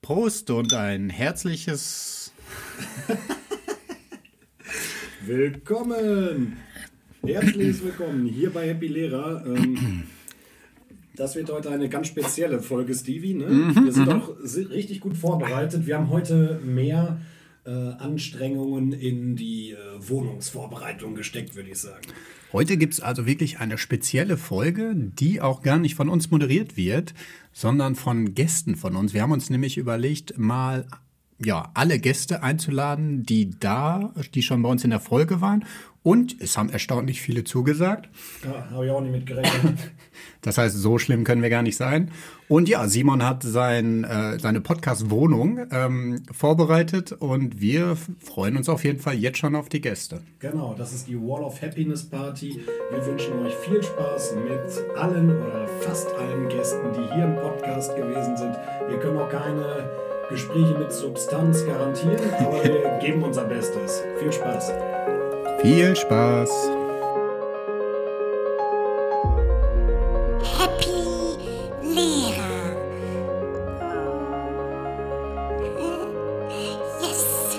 Prost und ein herzliches Willkommen! Herzlich willkommen hier bei Happy Lehrer. Das wird heute eine ganz spezielle Folge, Stevie. Ne? Wir sind auch richtig gut vorbereitet. Wir haben heute mehr Anstrengungen in die Wohnungsvorbereitung gesteckt, würde ich sagen. Heute gibt es also wirklich eine spezielle Folge, die auch gar nicht von uns moderiert wird, sondern von Gästen von uns. Wir haben uns nämlich überlegt, mal alle Gäste einzuladen, die schon bei uns in der Folge waren. Und es haben erstaunlich viele zugesagt. Ja, habe ich auch nicht mit gerechnet. Das heißt, so schlimm können wir gar nicht sein. Und ja, Simon hat seine Podcast-Wohnung vorbereitet und wir freuen uns auf jeden Fall jetzt schon auf die Gäste. Genau, das ist die Wall of Happiness Party. Wir wünschen euch viel Spaß mit allen oder fast allen Gästen, die hier im Podcast gewesen sind. Wir können auch keine Gespräche mit Substanz garantieren, aber wir geben unser Bestes. Viel Spaß. Viel Spaß. Happy Lehrer. Yes.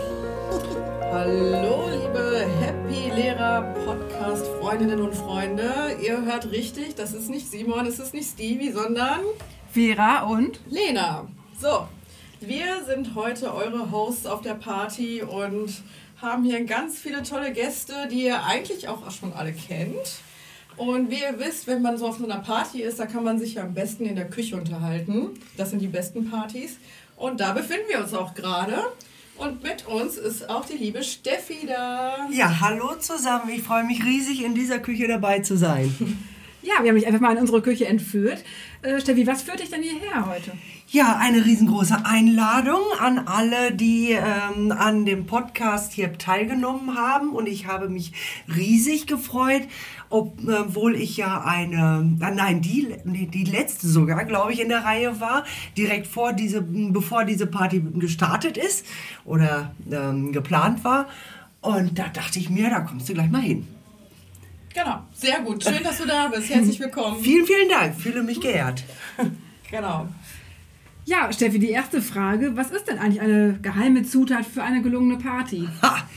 Hallo, liebe Happy Lehrer Podcast Freundinnen und Freunde. Ihr hört richtig, das ist nicht Simon, es ist nicht Stevie, sondern Vera und Lena. So, wir sind heute eure Hosts auf der Party und haben hier ganz viele tolle Gäste, die ihr eigentlich auch schon alle kennt. Und wie ihr wisst, wenn man so auf so einer Party ist, da kann man sich ja am besten in der Küche unterhalten. Das sind die besten Partys. Und da befinden wir uns auch gerade. Und mit uns ist auch die liebe Steffi da. Ja, hallo zusammen. Ich freue mich riesig, in dieser Küche dabei zu sein. ja, wir haben dich einfach mal in unsere Küche entführt. Steffi, was führt dich denn hierher heute? Ja, eine riesengroße Einladung an alle, die an dem Podcast hier teilgenommen haben. Und ich habe mich riesig gefreut, obwohl ich ja die letzte sogar, glaube ich, in der Reihe war, direkt bevor diese Party gestartet ist oder geplant war. Und da dachte ich mir, da kommst du gleich mal hin. Genau, sehr gut. Schön, dass du da bist. Herzlich willkommen. Vielen, vielen Dank. Fühle mich geehrt. Genau. Ja, Steffi, die erste Frage. Was ist denn eigentlich eine geheime Zutat für eine gelungene Party?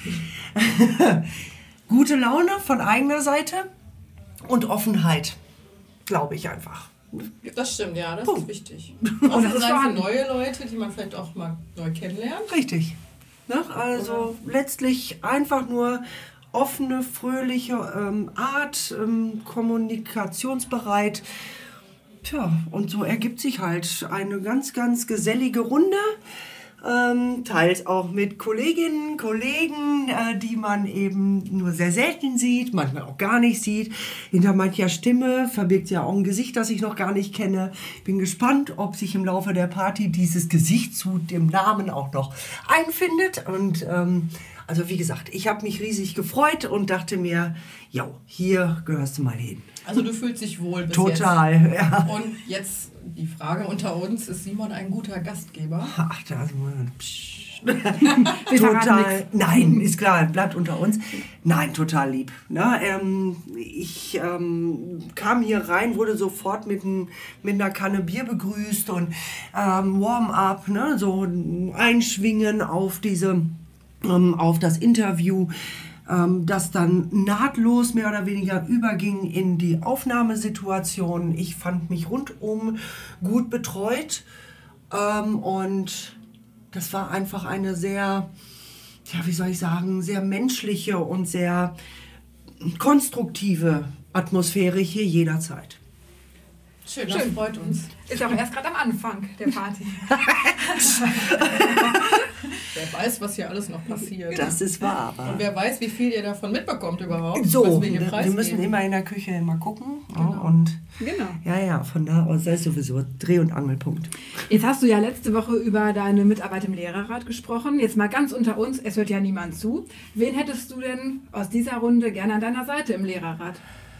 Gute Laune von eigener Seite und Offenheit, glaube ich einfach. Das stimmt, ja, das Punkt. ist wichtig. Und Offen das ist sein für vorhanden. neue Leute, die man vielleicht auch mal neu kennenlernt. Richtig. Ne? Also letztlich einfach nur offene, fröhliche Art, kommunikationsbereit. Tja, und so ergibt sich halt eine ganz, ganz gesellige Runde. Teils auch mit Kolleginnen, Kollegen, die man eben nur sehr selten sieht, manchmal auch gar nicht sieht. Hinter mancher Stimme verbirgt ja auch ein Gesicht, das ich noch gar nicht kenne. Bin gespannt, ob sich im Laufe der Party dieses Gesicht zu dem Namen auch noch einfindet. Und also wie gesagt, ich habe mich riesig gefreut und dachte mir, ja, hier gehörst du mal hin. Also du fühlst dich wohl bis Total, jetzt. ja. Und jetzt die Frage unter uns, ist Simon ein guter Gastgeber? Ach, da Wir verraten total. nichts. Nein, ist klar, bleibt unter uns. Nein, total lieb. Na, ich kam hier rein, wurde sofort mit einer Kanne Bier begrüßt und Warm-up, ne, so einschwingen auf das Interview, das dann nahtlos mehr oder weniger überging in die Aufnahmesituation. Ich fand mich rundum gut betreut und das war einfach eine sehr, sehr menschliche und sehr konstruktive Atmosphäre hier jederzeit. Schön, das freut uns. Ist auch erst gerade am Anfang der Party. Wer weiß, was hier alles noch passiert. Das ist wahr. Und wer weiß, wie viel ihr davon mitbekommt überhaupt. So, was wir hier wir müssen preisgeben. immer in der Küche immer gucken. Genau. Und Genau. ja, von da aus sei sowieso Dreh- und Angelpunkt. Jetzt hast du ja letzte Woche über deine Mitarbeit im Lehrerrat gesprochen. Jetzt mal ganz unter uns, es hört ja niemand zu. Wen hättest du denn aus dieser Runde gerne an deiner Seite im Lehrerrat?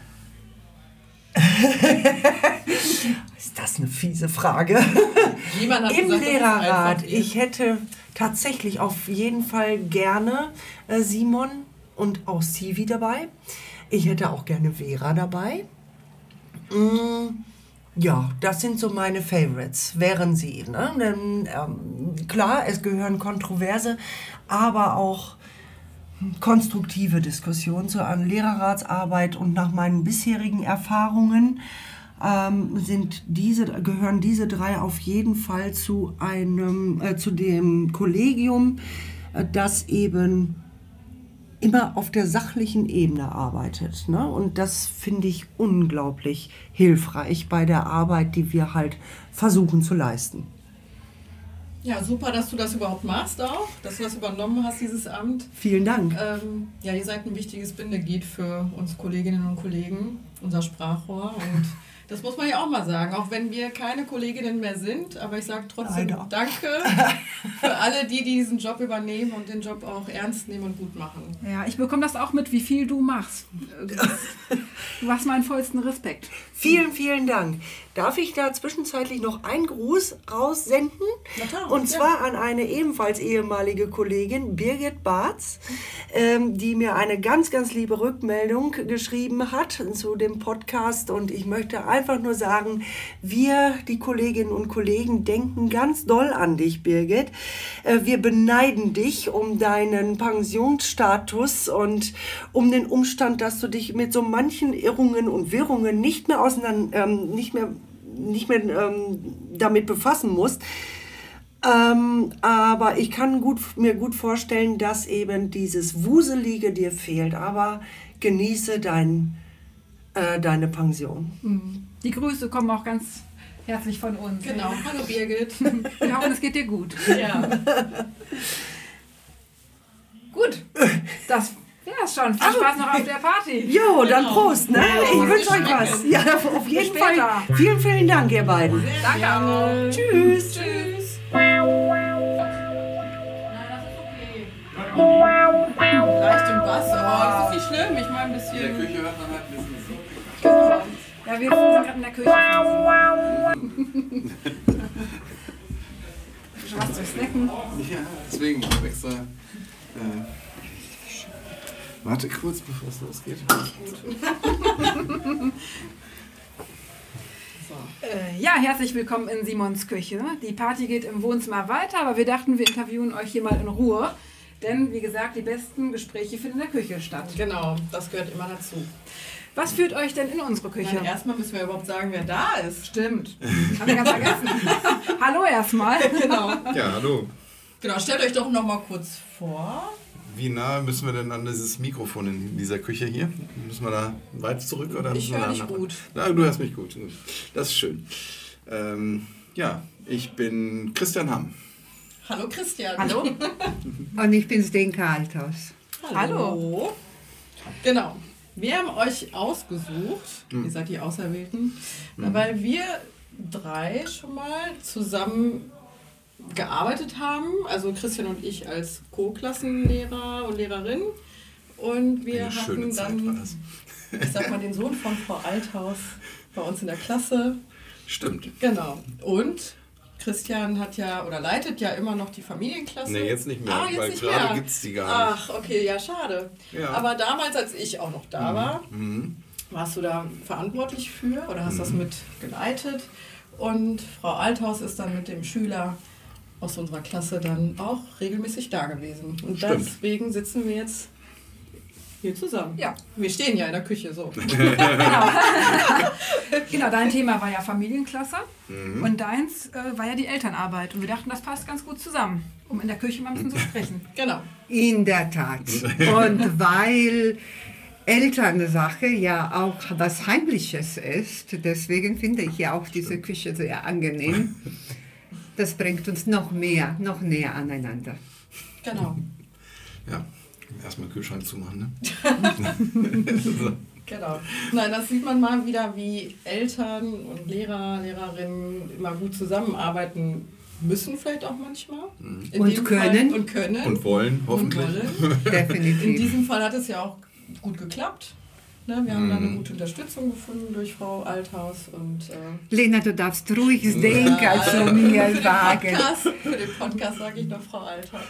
Ist das eine fiese Frage? Niemand hat Im gesagt, das ist Lehrerrat, einfach ihr. ich hätte tatsächlich auf jeden Fall gerne Simon und auch Stevie dabei. Ich hätte auch gerne Vera dabei. Ja, das sind so meine Favorites, wären sie. Ne? Denn, klar, es gehören Kontroverse, aber auch konstruktive Diskussionen zur Lehrerratsarbeit und nach meinen bisherigen Erfahrungen gehören diese drei auf jeden Fall zu dem Kollegium, das eben immer auf der sachlichen Ebene arbeitet. Ne? Und das finde ich unglaublich hilfreich bei der Arbeit, die wir halt versuchen zu leisten. Ja, super, dass du das überhaupt machst auch, dass du das übernommen hast, dieses Amt. Vielen Dank. Ja, ihr seid ein wichtiges Bindeglied für uns Kolleginnen und Kollegen, unser Sprachrohr. Und das muss man ja auch mal sagen, auch wenn wir keine Kolleginnen mehr sind. Aber ich sage trotzdem Danke für alle, die diesen Job übernehmen und den Job auch ernst nehmen und gut machen. Ja, ich bekomme das auch mit, wie viel du machst. Du hast meinen vollsten Respekt. Vielen, vielen Dank. Darf ich da zwischenzeitlich noch einen Gruß raussenden? Na klar, Und zwar an eine ebenfalls ehemalige Kollegin, Birgit Barz, die mir eine ganz, ganz liebe Rückmeldung geschrieben hat zu dem Podcast. Und ich möchte einfach nur sagen, wir, die Kolleginnen und Kollegen, denken ganz doll an dich, Birgit. Wir beneiden dich um deinen Pensionsstatus und um den Umstand, dass du dich mit so manchen Irrungen und Wirrungen nicht mehr damit befassen musst. Aber ich kann mir gut vorstellen, dass eben dieses Wuselige dir fehlt. Aber genieße deine Pension. Die Grüße kommen auch ganz herzlich von uns. Genau, hallo Birgit. Wir hoffen, es geht dir gut. Ja. Gut, das wär's schon. Viel Spaß noch auf der Party. Jo, dann Genau. Prost, ne? Ich wünsche euch was. Ja, auf jeden Fall. Vielen, vielen Dank, ihr beiden. Danke auch. Tschüss. Tschüss. Nein, das ist okay. Leicht im Bass, aber ist nicht schlimm. Ich meine ein bisschen. In der Küche hört man halt ein bisschen Musik. Ja, wir sind gerade in der Küche. Schon was zu snacken. Ja, deswegen ich hab extra. Warte kurz, bevor es losgeht. Ja, herzlich willkommen in Simons Küche. Die Party geht im Wohnzimmer weiter, aber wir dachten, wir interviewen euch hier mal in Ruhe. Denn, wie gesagt, die besten Gespräche finden in der Küche statt. Genau, das gehört immer dazu. Was führt euch denn in unsere Küche? Nein, erstmal müssen wir überhaupt sagen, wer da ist. Stimmt. Haben wir ganz vergessen. Hallo erstmal. Genau. Ja, hallo. Genau, stellt euch doch noch mal kurz vor. Wie nah müssen wir denn an dieses Mikrofon in dieser Küche hier? Müssen wir da weit zurück? Oder Ich höre dich gut. Na, du hörst mich gut. Das ist schön. Ja, ich bin Christian Hamm. Hallo Christian. Hallo. Und ich bin Stenka Althaus. Hallo. Genau. Wir haben euch ausgesucht, ihr seid die Auserwählten, weil wir drei schon mal zusammen gearbeitet haben. Also Christian und ich als Co-Klassenlehrer und Lehrerin. Und wir Eine schöne hatten Zeit war dann, das. ich sag mal, den Sohn von Frau Althaus bei uns in der Klasse. Stimmt. Genau. Und Christian hat ja oder leitet ja immer noch die Familienklasse. Nee, jetzt nicht mehr, jetzt weil nicht gerade mehr. gibt es die gar nicht. Ach, okay, ja, schade. Ja. Aber damals, als ich auch noch da war, warst du da verantwortlich für oder hast das mit geleitet. Und Frau Althaus ist dann mit dem Schüler aus unserer Klasse dann auch regelmäßig da gewesen. Und Stimmt. deswegen sitzen wir jetzt hier zusammen. Ja. Wir stehen ja in der Küche so. Genau, dein Thema war ja Familienklasse und deins war ja die Elternarbeit. Und wir dachten, das passt ganz gut zusammen, um in der Küche mal ein bisschen zu sprechen. Genau. In der Tat. Und weil Elternsache ja auch was Heimliches ist, deswegen finde ich ja auch diese Küche sehr angenehm. Das bringt uns noch näher aneinander. Genau. Ja, erstmal Kühlschrank zumachen, ne? Genau. Nein, das sieht man mal wieder, wie Eltern und Lehrer, Lehrerinnen immer gut zusammenarbeiten müssen, vielleicht auch manchmal. In Und dem können. Fall, und können. Und wollen, hoffentlich. Und wollen. In Definitiv. diesem Fall hat es ja auch gut geklappt. Ne, wir haben da eine gute Unterstützung gefunden durch Frau Althaus. Und, Lena, du darfst ruhig Zdenka zu mir sagen. Für den Podcast sage ich noch Frau Althaus.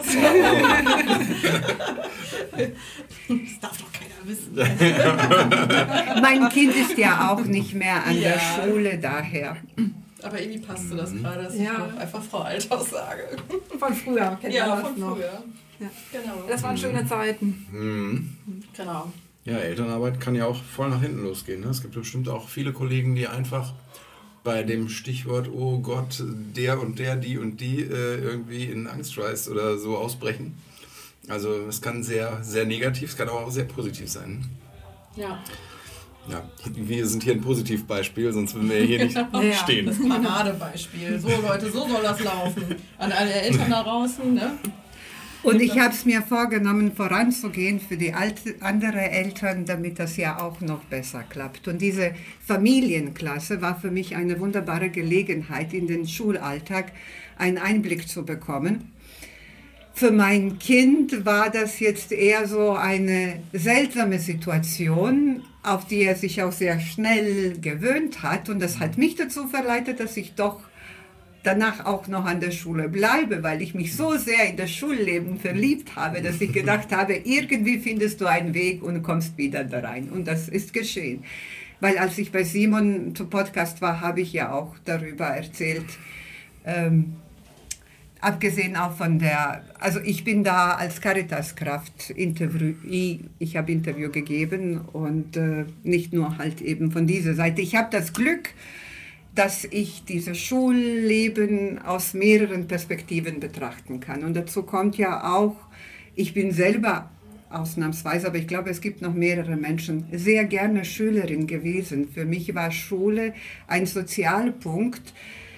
Das darf doch keiner wissen. Mein Kind ist ja auch nicht mehr an der Schule, daher. Aber irgendwie passte das gerade, dass ich noch einfach Frau Althaus sage. Von früher, kennt ihr das von noch? früher. Ja. Genau. Das waren schöne Zeiten. Genau. Ja, Elternarbeit kann ja auch voll nach hinten losgehen. Ne? Es gibt bestimmt auch viele Kollegen, die einfach bei dem Stichwort, oh Gott, der und der, die und die irgendwie in Angstschweiß oder so ausbrechen. Also es kann sehr, sehr negativ, es kann aber auch sehr positiv sein. Ja. Ja, wir sind hier ein Positivbeispiel, sonst würden wir hier nicht stehen. Das Paradebeispiel. So Leute, so soll das laufen. An alle Eltern da draußen, ne? Und ich habe es mir vorgenommen, voranzugehen für die andere Eltern, damit das ja auch noch besser klappt. Und diese Familienklasse war für mich eine wunderbare Gelegenheit, in den Schulalltag einen Einblick zu bekommen. Für mein Kind war das jetzt eher so eine seltsame Situation, auf die er sich auch sehr schnell gewöhnt hat. Und das hat mich dazu verleitet, dass ich doch danach auch noch an der Schule bleibe, weil ich mich so sehr in das Schulleben verliebt habe, dass ich gedacht habe, irgendwie findest du einen Weg und kommst wieder da rein. Und das ist geschehen. Weil als ich bei Simon zum Podcast war, habe ich ja auch darüber erzählt, abgesehen auch von der, also ich bin da als Caritaskraft ich habe Interview gegeben und nicht nur halt eben von dieser Seite. Ich habe das Glück, dass ich dieses Schulleben aus mehreren Perspektiven betrachten kann. Und dazu kommt ja auch, ich bin selber ausnahmsweise, aber ich glaube, es gibt noch mehrere Menschen, sehr gerne Schülerin gewesen. Für mich war Schule ein Sozialpunkt,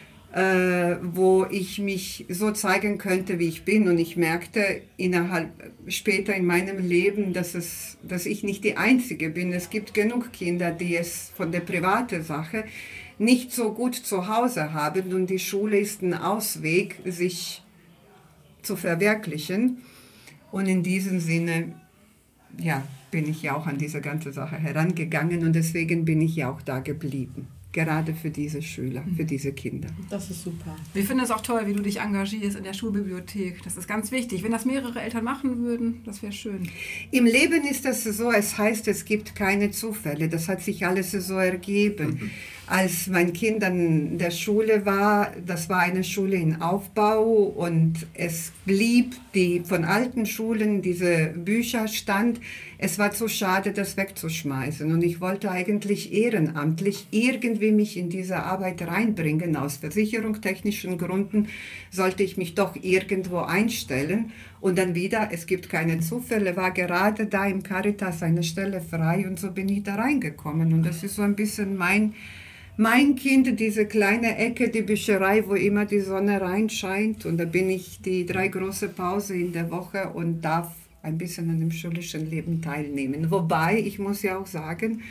wo ich mich so zeigen könnte, wie ich bin. Und ich merkte später in meinem Leben, dass ich nicht die Einzige bin. Es gibt genug Kinder, die es von der privaten Sache nicht so gut zu Hause haben. Und die Schule ist ein Ausweg, sich zu verwirklichen. Und in diesem Sinne, ja, bin ich ja auch an diese ganze Sache herangegangen. Und deswegen bin ich ja auch da geblieben. Gerade für diese Schüler, für diese Kinder. Das ist super. Wir finden es auch toll, wie du dich engagierst in der Schulbibliothek. Das ist ganz wichtig. Wenn das mehrere Eltern machen würden, das wäre schön. Im Leben ist das so, es heißt, es gibt keine Zufälle. Das hat sich alles so ergeben. Als mein Kind an der Schule war, das war eine Schule in Aufbau und es blieb von alten Schulen diese Bücherstand. Es war zu schade, das wegzuschmeißen und ich wollte eigentlich ehrenamtlich irgendwie mich in diese Arbeit reinbringen. Aus versicherungstechnischen Gründen sollte ich mich doch irgendwo einstellen und dann wieder, es gibt keine Zufälle, war gerade da im Caritas eine Stelle frei und so bin ich da reingekommen und das ist so ein bisschen mein Kind, diese kleine Ecke, die Bücherei, wo immer die Sonne reinscheint. Und da bin ich die 3 große Pause in der Woche und darf ein bisschen an dem schulischen Leben teilnehmen. Wobei, ich muss ja auch sagen,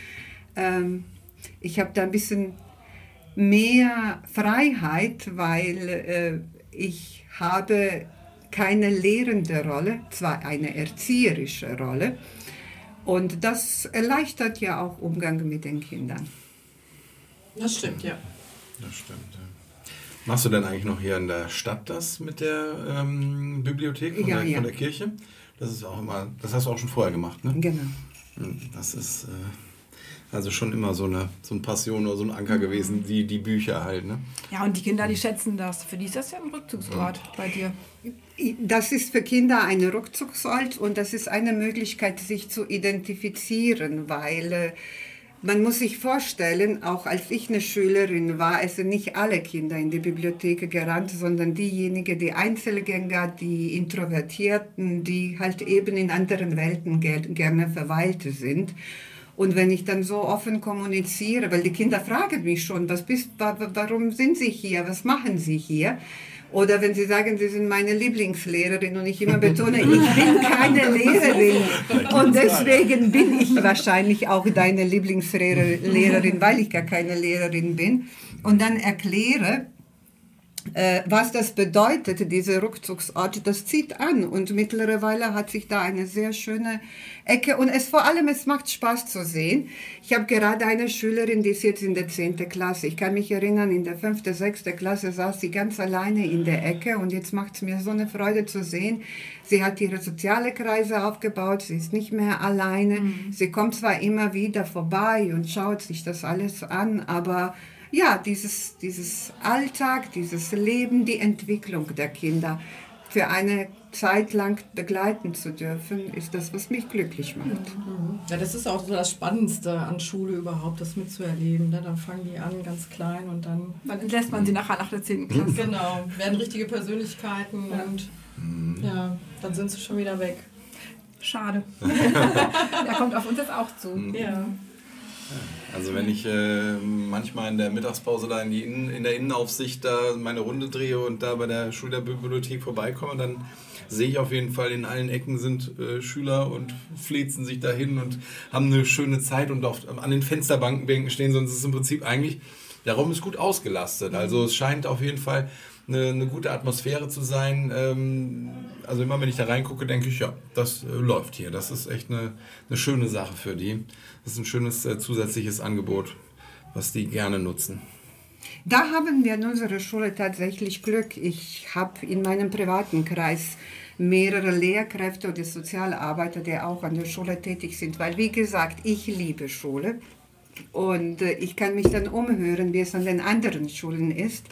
ich habe da ein bisschen mehr Freiheit, weil ich habe keine lehrende Rolle, zwar eine erzieherische Rolle. Und das erleichtert ja auch Umgang mit den Kindern. Das stimmt, ja. Das stimmt, ja. Machst du denn eigentlich noch hier in der Stadt das mit der Bibliothek von der Kirche? Das ist auch immer, das hast du auch schon vorher gemacht, ne? Genau. Das ist also schon immer so eine Passion oder so ein Anker gewesen, die Bücher halt, ne? Ja, und die Kinder, die schätzen das. Für die ist das ja ein Rückzugsort bei dir. Das ist für Kinder ein Rückzugsort und das ist eine Möglichkeit, sich zu identifizieren, weil man muss sich vorstellen, auch als ich eine Schülerin war, es sind nicht alle Kinder in die Bibliothek gerannt, sondern diejenigen, die Einzelgänger, die Introvertierten, die halt eben in anderen Welten gerne verweilt sind. Und wenn ich dann so offen kommuniziere, weil die Kinder fragen mich schon, warum sind Sie hier, was machen Sie hier? Oder wenn sie sagen, sie sind meine Lieblingslehrerin und ich immer betone, ich bin keine Lehrerin und deswegen bin ich wahrscheinlich auch deine Lieblingslehrerin, weil ich gar keine Lehrerin bin. Und dann erkläre, was das bedeutet, dieser Rückzugsort, das zieht an. Und mittlerweile hat sich da eine sehr schöne Ecke. Und es macht Spaß zu sehen. Ich habe gerade eine Schülerin, die ist jetzt in der 10. Klasse. Ich kann mich erinnern, in der 5., 6. Klasse saß sie ganz alleine in der Ecke. Und jetzt macht es mir so eine Freude zu sehen. Sie hat ihre soziale Kreise aufgebaut. Sie ist nicht mehr alleine. Sie kommt zwar immer wieder vorbei und schaut sich das alles an, aber ja, dieses Alltag, dieses Leben, die Entwicklung der Kinder für eine Zeit lang begleiten zu dürfen, ist das, was mich glücklich macht. Ja, das ist auch so das Spannendste an Schule überhaupt, das mitzuerleben. Ne? Dann fangen die an ganz klein und dann entlässt man sie nachher nach der 10. Klasse. Genau, werden richtige Persönlichkeiten und ja, dann sind sie schon wieder weg. Schade. Der kommt auf uns jetzt auch zu. Ja. Also wenn ich manchmal in der Mittagspause da in der Innenaufsicht da meine Runde drehe und da bei der Schülerbibliothek vorbeikomme, dann sehe ich auf jeden Fall, in allen Ecken sind Schüler und flezen sich dahin und haben eine schöne Zeit und an den Fensterbanken stehen, sonst ist im Prinzip eigentlich, der Raum ist gut ausgelastet. Also es scheint auf jeden Fall eine gute Atmosphäre zu sein. Also immer wenn ich da reingucke, denke ich, ja, das läuft hier. Das ist echt eine schöne Sache für die. Das ist ein schönes zusätzliches Angebot, was die gerne nutzen. Da haben wir in unserer Schule tatsächlich Glück. Ich habe in meinem privaten Kreis mehrere Lehrkräfte oder Sozialarbeiter, die auch an der Schule tätig sind, weil, wie gesagt, ich liebe Schule und ich kann mich dann umhören, wie es an den anderen Schulen ist.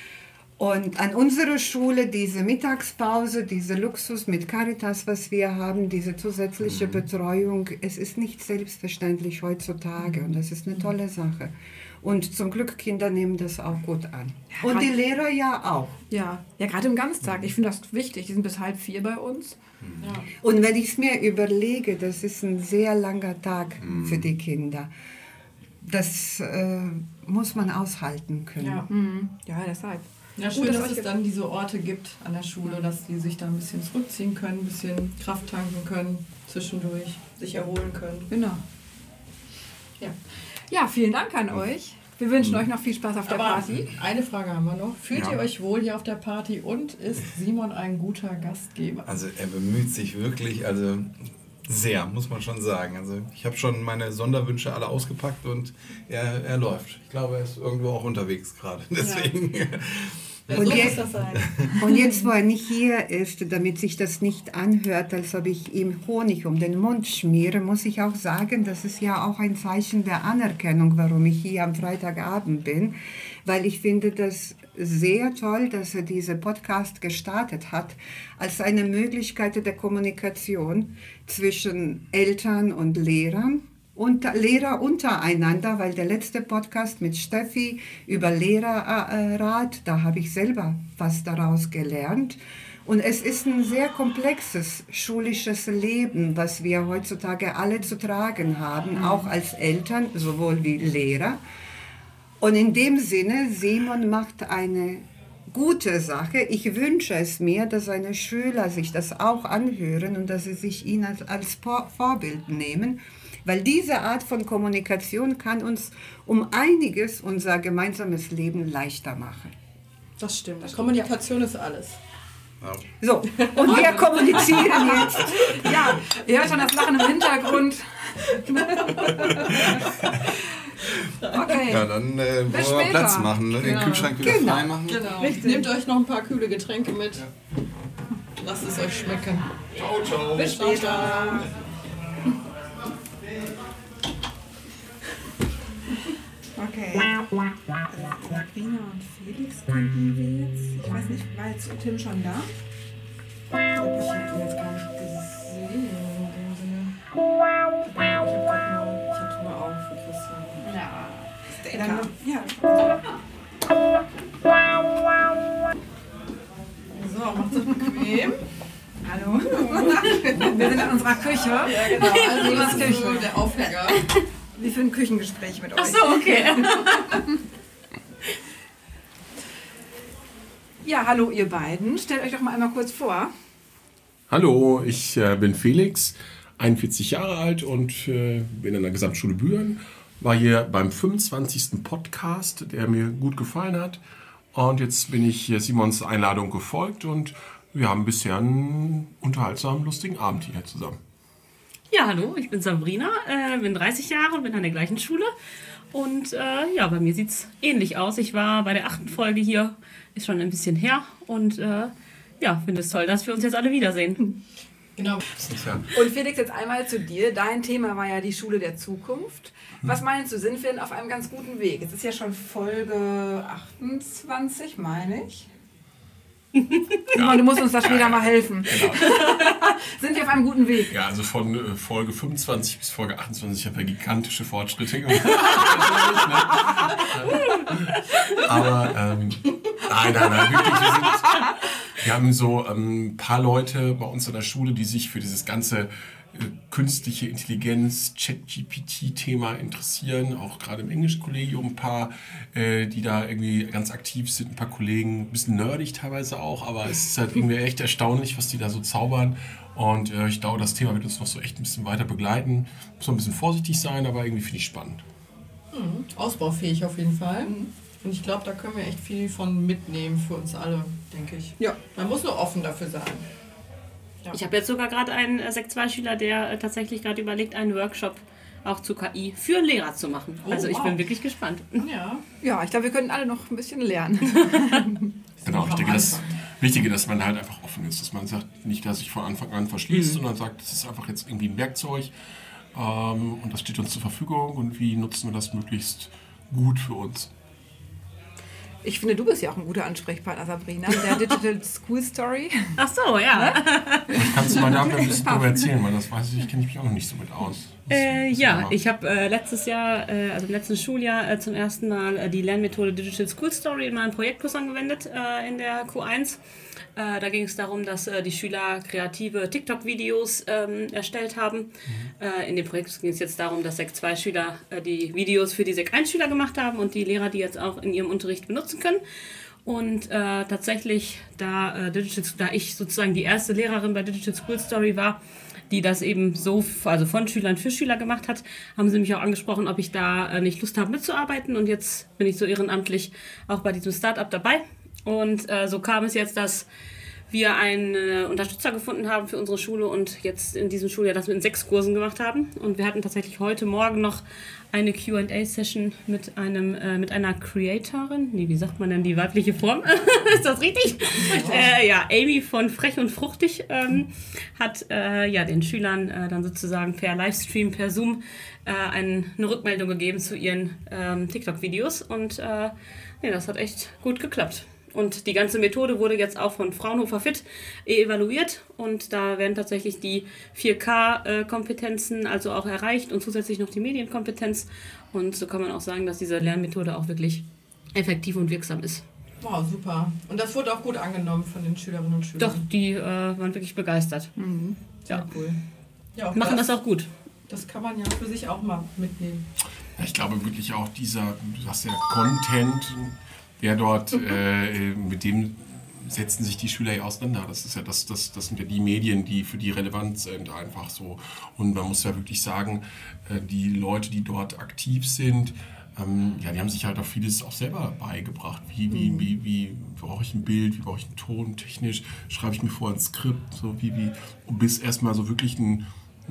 Und an unserer Schule diese Mittagspause, dieser Luxus mit Caritas, was wir haben, diese zusätzliche Betreuung, es ist nicht selbstverständlich heutzutage und das ist eine tolle Sache. Und zum Glück, Kinder nehmen das auch gut an. Ja, und die Lehrer ja auch. Ja, gerade im Ganztag. Ich finde das wichtig. Die sind bis 3:30 bei uns. Ja. Und wenn ich es mir überlege, das ist ein sehr langer Tag für die Kinder. Das muss man aushalten können. Ja. Ja, deshalb. Ja, schön, dass es dann diese Orte gibt an der Schule, dass die sich da ein bisschen zurückziehen können, ein bisschen Kraft tanken können, zwischendurch sich erholen können. Genau. Ja, vielen Dank an euch. Wir wünschen euch noch viel Spaß auf der Aber Party. eine Frage haben wir noch. Fühlt ihr euch wohl hier auf der Party und ist Simon ein guter Gastgeber? Also er bemüht sich wirklich, also sehr, muss man schon sagen. Also ich habe schon meine Sonderwünsche alle ausgepackt und er läuft. Ich glaube, er ist irgendwo auch unterwegs gerade. Deswegen. Ja. Und, so muss das sein. Und jetzt, wo er nicht hier ist, damit sich das nicht anhört, als ob ich ihm Honig um den Mund schmiere, muss ich auch sagen, das ist ja auch ein Zeichen der Anerkennung, warum ich hier am Freitagabend bin, weil ich finde das sehr toll, dass er diesen Podcast gestartet hat, als eine Möglichkeit der Kommunikation zwischen Eltern und Lehrern. Und Lehrer untereinander, weil der letzte Podcast mit Steffi über Lehrerrat, da habe ich selber was daraus gelernt. Und es ist ein sehr komplexes schulisches Leben, was wir heutzutage alle zu tragen haben, auch als Eltern, sowohl wie Lehrer. Und in dem Sinne, Simon macht eine gute Sache. Ich wünsche es mir, dass seine Schüler sich das auch anhören und dass sie sich ihn als Vorbild nehmen. Weil diese Art von Kommunikation kann uns um einiges unser gemeinsames Leben leichter machen. Das stimmt. Kommunikation ist alles. So, und wir kommunizieren jetzt. Ja, ihr hört schon das Lachen im Hintergrund. Okay. Ja, dann wollen wir mal später. Platz machen, ne? Den Kühlschrank wieder frei machen. Genau. Nehmt euch noch ein paar kühle Getränke mit. Lasst es euch schmecken. Ciao, ciao. Bis später. Okay. Sabrina und Felix könnten wir jetzt. Ich weiß nicht, war jetzt Tim schon da? Ich habe ihn jetzt gar nicht gesehen in dem Sinne. Ich hatte nur Augen für Christian. Ja. Dann, Ja. so, macht es bequem. Hallo. Wir sind in unserer Küche. Ja, genau. Also das ist so der Aufhänger. Wir führen ein Küchengespräch mit euch. Ach so, okay. Ja, hallo ihr beiden. Stellt euch doch mal einmal kurz vor. Hallo, ich bin Felix, 41 Jahre alt und bin an der Gesamtschule Büren. War hier beim 25. Podcast, der mir gut gefallen hat. Und jetzt bin ich Simons Einladung gefolgt und wir haben bisher einen unterhaltsamen, lustigen Abend hier zusammen. Ja, hallo, ich bin Sabrina, bin 30 Jahre und bin an der gleichen Schule. Und ja, bei mir sieht es ähnlich aus. Ich war bei der 8. Folge hier, ist schon ein bisschen her. Und ja, finde es toll, dass wir uns jetzt alle wiedersehen. Genau. Und Felix, jetzt einmal zu dir. Dein Thema war ja die Schule der Zukunft. Was meinst du, sind wir denn auf einem ganz guten Weg? Jetzt ist ja schon Folge 28, meine ich. Simon, du musst uns da später mal helfen. Genau. Sind wir auf einem guten Weg? Ja, also von Folge 25 bis Folge 28 habe ich gigantische Fortschritte gemacht. Aber nein, wirklich, wir haben so ein paar Leute bei uns an der Schule, die sich für dieses ganze künstliche Intelligenz, Chat-GPT-Thema interessieren, auch gerade im Englischkollegium ein paar, die da irgendwie ganz aktiv sind, ein paar Kollegen, ein bisschen nerdig teilweise auch, aber es ist halt irgendwie echt erstaunlich, was die da so zaubern und ich glaube, das Thema wird uns noch so echt ein bisschen weiter begleiten. Muss man ein bisschen vorsichtig sein, aber irgendwie finde ich spannend. Ausbaufähig auf jeden Fall. Und ich glaube, da können wir echt viel von mitnehmen für uns alle, denke ich. Ja. Man muss nur offen dafür sein. Ja. Ich habe jetzt sogar gerade einen Sekt 2-Schüler, der tatsächlich gerade überlegt, einen Workshop auch zu KI für Lehrer zu machen. Oh, also ich wow. bin wirklich gespannt. Ja. Ja, ich glaube, wir können alle noch ein bisschen lernen. Genau, ich denke, das Wichtige, dass man halt einfach offen ist, dass man sagt, nicht, dass sich von Anfang an verschließt, sondern sagt, das ist einfach jetzt irgendwie ein Werkzeug und das steht uns zur Verfügung und wie nutzen wir das möglichst gut für uns. Ich finde, du bist ja auch ein guter Ansprechpartner, Sabrina, der Digital School Story. Ach so, ja. Kannst du mal da ein bisschen drüber erzählen, weil das weiß ich, kenne ich mich auch noch nicht so mit aus. Ja, ich habe letztes Jahr, also im letzten Schuljahr zum ersten Mal die Lernmethode Digital School Story in meinem Projektkurs angewendet in der Q1. Da ging es darum, dass die Schüler kreative TikTok-Videos erstellt haben. In dem Projekt ging es jetzt darum, dass Sek 2-Schüler die Videos für die Sek 1-Schüler gemacht haben und die Lehrer die jetzt auch in ihrem Unterricht benutzen können. Und tatsächlich, da ich sozusagen die erste Lehrerin bei Digital School Story war, die das eben so, also von Schülern für Schüler gemacht hat, haben sie mich auch angesprochen, ob ich da nicht Lust habe mitzuarbeiten. Und jetzt bin ich so ehrenamtlich auch bei diesem Startup dabei. Und so kam es jetzt, dass wir einen Unterstützer gefunden haben für unsere Schule und jetzt in diesem Schuljahr das mit 6 Kursen gemacht haben. Und wir hatten tatsächlich heute Morgen noch eine Q&A-Session mit einer Creatorin. Nee, wie sagt man denn die weibliche Form? Ist das richtig? Ja, Amy von Frech und Fruchtig hat den Schülern dann sozusagen per Livestream, per Zoom eine Rückmeldung gegeben zu ihren TikTok-Videos. Und das hat echt gut geklappt. Und die ganze Methode wurde jetzt auch von Fraunhofer Fit evaluiert und da werden tatsächlich die 4K-Kompetenzen also auch erreicht und zusätzlich noch die Medienkompetenz. Und so kann man auch sagen, dass diese Lernmethode auch wirklich effektiv und wirksam ist. Wow, super. Und das wurde auch gut angenommen von den Schülerinnen und Schülern. Doch, die waren wirklich begeistert. Mhm. Sehr Ja. cool. Ja, auch Machen das auch gut. Das kann man ja für sich auch mal mitnehmen. Ja, ich glaube wirklich auch du sagst ja Content, der dort, mit dem setzen sich die Schüler ja auseinander. Das ist ja das sind ja die Medien, die für die relevant sind, einfach so. Und man muss ja wirklich sagen, die Leute, die dort aktiv sind, die haben sich halt auch vieles auch selber beigebracht. Wie brauche ich ein Bild, wie brauche ich einen Ton, technisch, schreibe ich mir vor ein Skript, so bis erstmal so wirklich ein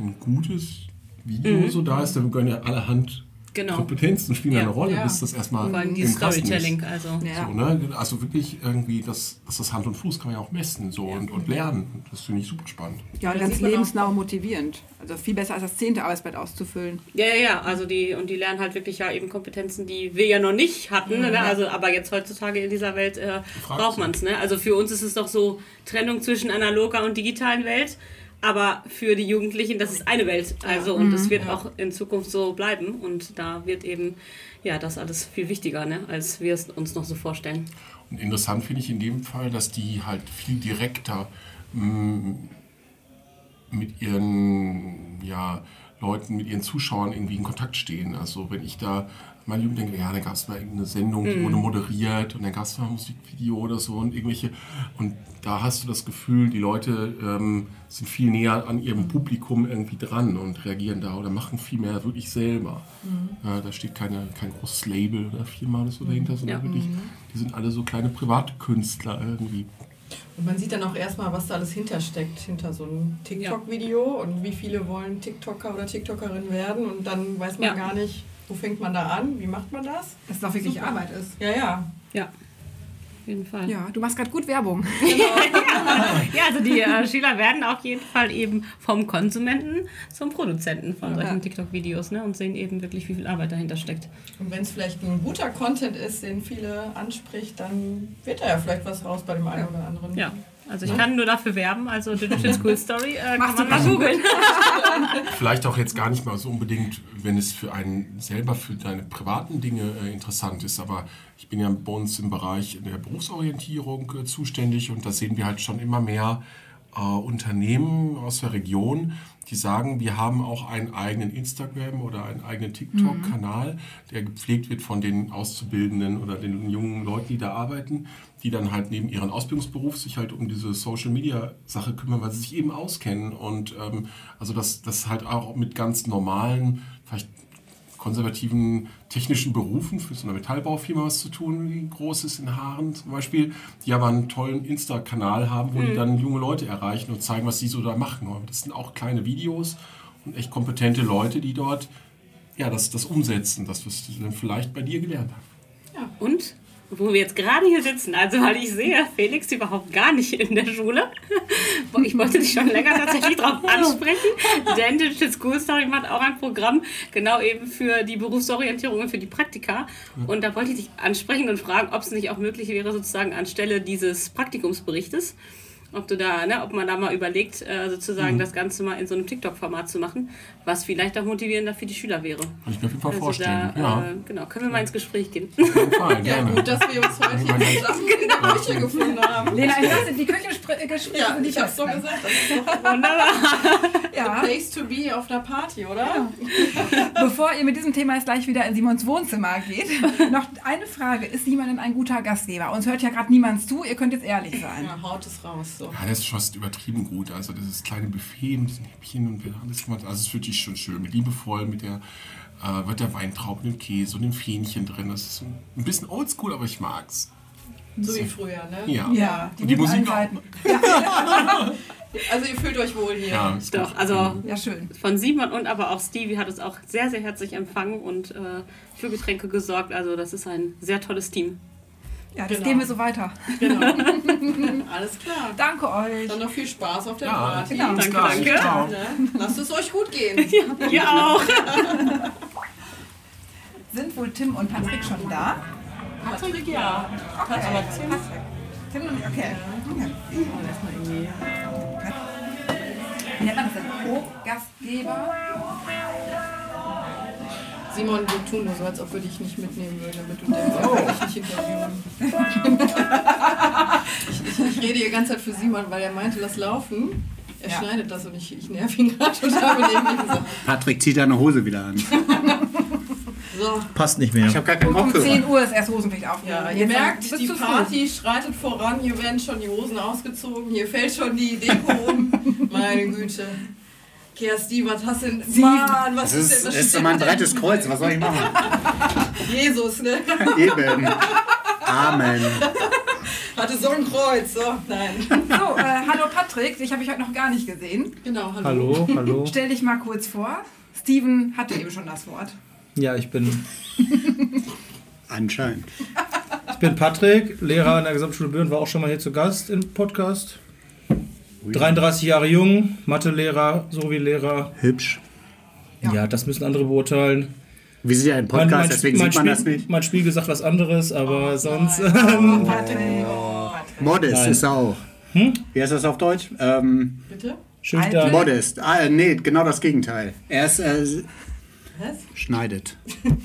gutes Video so da ist, dann gehören ja allerhand Kompetenzen spielen eine Rolle, bis das erstmal vor allem im die Kasten Storytelling, ist. also. Ja. So, ne? Also wirklich irgendwie, das Hand und Fuß kann man ja auch messen so, und lernen. Das finde ich super spannend. Ja, und ganz lebensnah und motivierend. Also viel besser als das 10. Arbeitsblatt auszufüllen. Ja, also die lernen halt wirklich ja eben Kompetenzen, die wir ja noch nicht hatten, ne? Also aber jetzt heutzutage in dieser Welt braucht man es, ne? Also für uns ist es doch so Trennung zwischen analoger und digitalen Welt. Aber für die Jugendlichen, das ist eine Welt. Also, und das wird auch in Zukunft so bleiben. Und da wird eben, das alles viel wichtiger, ne, als wir es uns noch so vorstellen. Und interessant finde ich in dem Fall, dass die halt viel direkter mit ihren Leuten, mit ihren Zuschauern irgendwie in Kontakt stehen. Also wenn ich da meine Jugend denke, da gab es mal irgendeine Sendung, die wurde moderiert und dann gab es mal ein Musikvideo oder so und irgendwelche. Und da hast du das Gefühl, die Leute sind viel näher an ihrem Publikum irgendwie dran und reagieren da oder machen viel mehr wirklich selber. Da steht kein großes Label oder Firma oder so dahinter, sondern wirklich die sind alle so kleine Privatkünstler irgendwie. Und man sieht dann auch erstmal, was da alles hintersteckt, hinter so einem TikTok-Video und wie viele wollen TikToker oder TikTokerin werden und dann weiß man gar nicht, wo fängt man da an, wie macht man das? Dass es doch wirklich Arbeit ist. Ja. Ja, auf jeden Fall. Ja, du machst gerade gut Werbung. Ja, also die Schüler werden auf jeden Fall eben vom Konsumenten zum Produzenten von solchen TikTok-Videos, ne, und sehen eben wirklich, wie viel Arbeit dahinter steckt. Und wenn es vielleicht ein guter Content ist, den viele anspricht, dann wird da ja vielleicht was raus bei dem einen oder anderen. Ja, also ich kann nur dafür werben, also Digital School Story kann man mal googeln. Vielleicht auch jetzt gar nicht mal so unbedingt, wenn es für einen selber, für deine privaten Dinge interessant ist, aber ich bin ja bei uns im Bereich der Berufsorientierung zuständig und da sehen wir halt schon immer mehr Unternehmen aus der Region, die sagen, wir haben auch einen eigenen Instagram oder einen eigenen TikTok-Kanal, der gepflegt wird von den Auszubildenden oder den jungen Leuten, die da arbeiten, die dann halt neben ihrem Ausbildungsberuf sich halt um diese Social-Media-Sache kümmern, weil sie sich eben auskennen und also das halt auch mit ganz normalen, vielleicht konservativen technischen Berufen für so eine Metallbaufirma was zu tun, wie Großes in Haaren zum Beispiel, die aber einen tollen Insta-Kanal haben, wo die dann junge Leute erreichen und zeigen, was sie so da machen. Das sind auch kleine Videos und echt kompetente Leute, die dort das umsetzen, das, was sie dann vielleicht bei dir gelernt haben. Ja. Und wo wir jetzt gerade hier sitzen, also weil ich sehe Felix überhaupt gar nicht in der Schule. Ich wollte dich schon länger tatsächlich darauf ansprechen, denn Digital School Story macht auch ein Programm genau eben für die Berufsorientierung und für die Praktika. Und da wollte ich dich ansprechen und fragen, ob es nicht auch möglich wäre, sozusagen anstelle dieses Praktikumsberichtes, ob du da, ob man da mal überlegt, sozusagen das Ganze mal in so einem TikTok-Format zu machen, was vielleicht auch motivierender für die Schüler wäre. Kann ich mir auf jeden Fall vorstellen. Genau, können wir mal ins Gespräch gehen. Auf jeden Fall, Ja, gut, dass wir uns heute hier zusammen in der Küche gefunden haben. Lena, ich weiß, die Küchengespräche Ja, sind die ich hab's doch besten. gesagt. Das ist doch Ja. Place to be auf einer Party, oder? Bevor ihr mit diesem Thema jetzt gleich wieder in Simons Wohnzimmer geht, noch eine Frage. Ist Simon denn ein guter Gastgeber? Uns hört ja gerade niemand zu, ihr könnt jetzt ehrlich sein. Ja, haut es raus. So. Ja, das ist fast übertrieben gut. Also dieses kleine Buffet mit diesen Häppchen und alles gemacht. Also es ist wirklich schon schön. Liebevoll mit der Weintrauben, dem Käse und dem Fähnchen drin. Das ist ein bisschen oldschool, aber ich mag's. So wie früher, ne? Ja. Ja, Und die Musik auch. Also ihr fühlt euch wohl hier. Ja, ist Doch, gut. also Ja, schön. von Simon und aber auch Stevie hat es auch sehr, sehr herzlich empfangen und für Getränke gesorgt. Also das ist ein sehr tolles Team. Ja, das Genau. gehen wir so weiter. Genau. Alles klar. Danke euch. Dann noch viel Spaß auf der Ja, Party. genau. alles Danke, klar. danke. Ne? Lasst es euch gut gehen. Ihr auch. Sind wohl Tim und Patrick schon da? Patrick, ja. Okay. Aber Tim, Tim und okay. erstmal irgendwie. Wie nennt man das denn? Co-Gastgeber? Simon, wir tun nur so, als ob wir dich nicht mitnehmen würden, damit du denkst, er kann dich nicht interviewen. Ich rede die ganze Zeit für Simon, weil er meinte, lass laufen. Er schneidet das und ich nerv ihn gerade total mit dem gesagt. Patrick zieht deine Hose wieder an. So. Passt nicht mehr. Ich habe gar keinen Um Kopfhörer. 10 Uhr ist erst Hosenpflicht auf. Ja, ihr merkt, die Party schreitet voran, hier werden schon die Hosen ausgezogen, hier fällt schon die Deko um. Meine Güte. Kersti, was hast du denn? Mann, was Das ist denn ist so mein breites Kreuz, was soll ich machen? Jesus, ne? Eben. Amen. Hatte so ein Kreuz, so, nein. So, hallo Patrick, dich habe ich heute noch gar nicht gesehen. Genau, hallo. Hallo, hallo. Stell dich mal kurz vor. Steven hatte eben schon das Wort. Ja, ich bin Anscheinend. Patrick, Lehrer an der Gesamtschule Büren, war auch schon mal hier zu Gast im Podcast. 33 Jahre jung, Mathelehrer, sowie Lehrer. Hübsch. Ja, das müssen andere beurteilen. Wir sind ja ein Podcast, deswegen sieht man das nicht. Mein Spiegel sagt was anderes, aber sonst... Patrick. Modest Nein. ist er auch. Wie heißt das auf Deutsch? Bitte? schüchtern. Modest. Nee, genau das Gegenteil. Er ist Was? schneidet.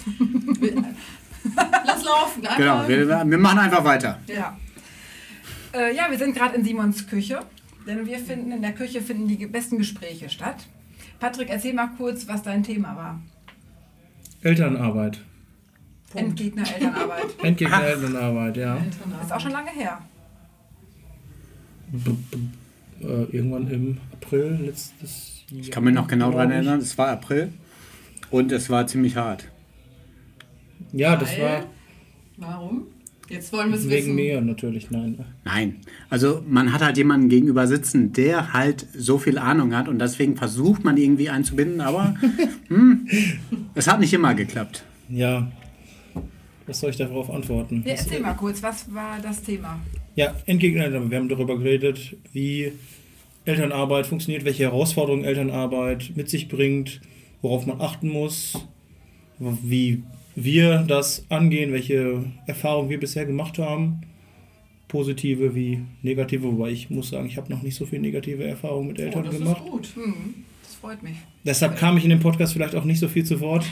Lass laufen, einfach. Genau, wir machen einfach weiter. Ja. Ja, wir sind gerade in Simons Küche, denn wir finden, in der Küche finden die besten Gespräche statt. Patrick, erzähl mal kurz, was dein Thema war. Elternarbeit. Endgegner Elternarbeit. Endgegner Elternarbeit, ja. Ist auch schon lange her. Irgendwann im April letztes Jahr. Ich kann mich noch genau daran erinnern, es war April und es war ziemlich hart. Ja, das Weil? war... Warum? Jetzt wollen wir es Wegen wissen. mir natürlich, nein. Nein, also man hat halt jemanden gegenüber sitzen, der halt so viel Ahnung hat und deswegen versucht man irgendwie einzubinden, aber es hat nicht immer geklappt. Ja, was soll ich darauf antworten? Ja, erzähl mal kurz, was war das Thema? Ja, entgegen Eltern. Wir haben darüber geredet, wie Elternarbeit funktioniert, welche Herausforderungen Elternarbeit mit sich bringt, worauf man achten muss, wie wir das angehen, welche Erfahrungen wir bisher gemacht haben, positive wie negative, wobei ich muss sagen, ich habe noch nicht so viel negative Erfahrungen mit Eltern Das gemacht. ist gut. Das freut mich. Deshalb kam ich in dem Podcast vielleicht auch nicht so viel zu Wort.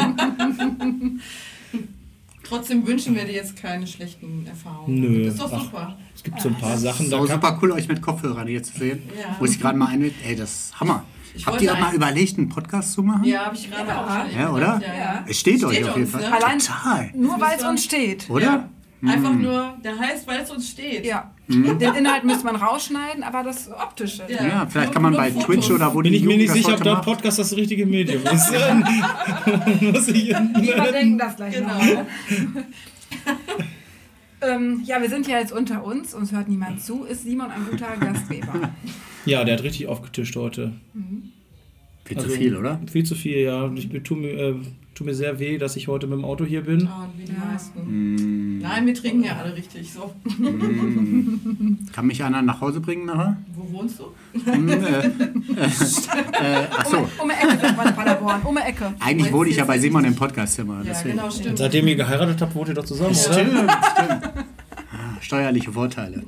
Trotzdem wünschen wir dir jetzt keine schlechten Erfahrungen. Nö. Das ist doch Ach, super. Es gibt so ein paar Sachen, So da super cool, euch mit Kopfhörern hier zu sehen. Ja. Wo ich gerade mal einwählt, ey, das ist Hammer. Ich Habt wollte ihr auch mal ein- überlegt, einen Podcast zu machen? Ja, habe ich gerade auch schon Ja, oder? gedacht, ja. Es steht euch auf jeden uns, Fall. ne? Allein Total. nur weil es uns steht. Oder? Ja. Einfach nur, der heißt, weil es uns steht. Ja. Den Inhalt müsste man rausschneiden, aber das Optische. Ja, vielleicht kann man bei Fotos. Twitch oder wo bin die ich mir Jugend nicht das sicher, ob heute der macht. Podcast das richtige Medium ist. Muss ich Wir überdenken das gleich Genau. noch. Ja, wir sind ja jetzt unter uns, uns hört niemand zu. Ist Simon ein guter Gastgeber? Ja, der hat richtig aufgetischt heute. Viel zu viel, oder? Viel zu viel, ja. Ich tu mir sehr weh, dass ich heute mit dem Auto hier bin. Ah, wie die meisten. Nein, wir trinken ja alle richtig. So. Kann mich einer nach Hause bringen nachher? Wo wohnst du? Ach so. Um die Ecke sind wir in Paderborn, um die Ecke. Eigentlich wohne ich ja bei Simon im Podcastzimmer. Ja, Deswegen. genau, stimmt. Seitdem ihr geheiratet habt, wohnt ihr doch zusammen, oder? Stimmt. Steuerliche Vorteile.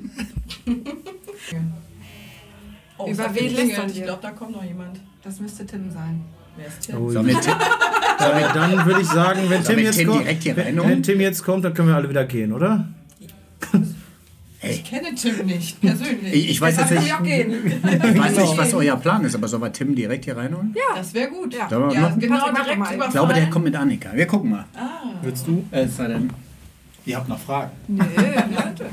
Oh, Über es wen hat geklingelt. lästern Ich wir? glaube, da kommt noch jemand. Das müsste Tim sein. Wer ist Tim? Oh, Sollen wir dann würde ich sagen, wenn Sollen Tim wir jetzt Tim kommt, direkt hier reinholen? wenn Tim jetzt kommt, dann können wir alle wieder gehen, oder? Ich kenne Tim nicht, persönlich. Ich weiß jetzt Kann nicht, ich auch gehen. ich weiß nicht, was euer Plan ist, aber sollen wir Tim direkt hier reinholen? Ja. Das wäre gut. Ja. Sollen wir Ja, machen? genau, Patrick, mach direkt mal. überfallen. Ich glaube, der kommt mit Annika. Wir gucken mal. Willst du? Es sei denn, ihr habt noch Fragen. Nee, bitte.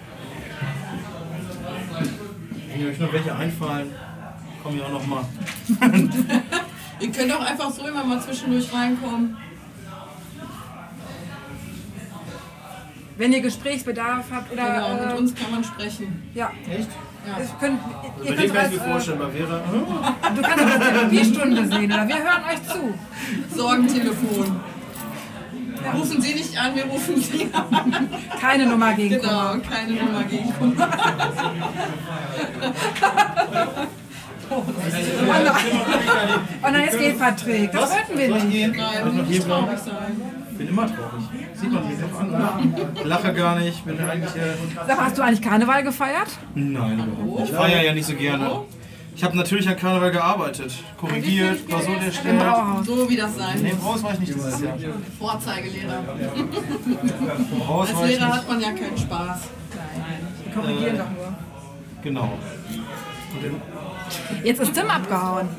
Wenn euch noch welche einfallen, kommen ja auch noch mal. Ihr könnt auch einfach so immer mal zwischendurch reinkommen. Wenn ihr Gesprächsbedarf habt oder... Genau, mit uns kann man sprechen. Ja. Echt? Ja. Es könnt, ihr Bei könnt dem kann ich mir als, vorstellen, bei Vera. du kannst auch eine Therapiestunde sehen oder wir hören euch zu. Sorgentelefon. Rufen Sie nicht an, wir rufen Sie an. Keine Nummer gegen Genau, keine Nummer gegen Kummer. Und dann jetzt geht Patrick. Das wollten wir nicht. Nein, nicht traurig sein. Ich bin immer traurig. Sieht man mich doch an. Ich lache gar nicht. Bin eigentlich. Sag mal, hast du eigentlich Karneval gefeiert? Nein, überhaupt nicht. Ich feiere ja nicht so gerne. Ich habe natürlich an Karneval gearbeitet. Korrigiert, Klausuren Im erstellt. Brauhaus. So wie das sein Nee, muss. Braus war ich nicht dieses Jahr. Vorzeigelehrer. Braus Als war ich Lehrer nicht. hat man ja keinen Spaß. Wir korrigieren doch nur. Genau. Jetzt ist Tim abgehauen.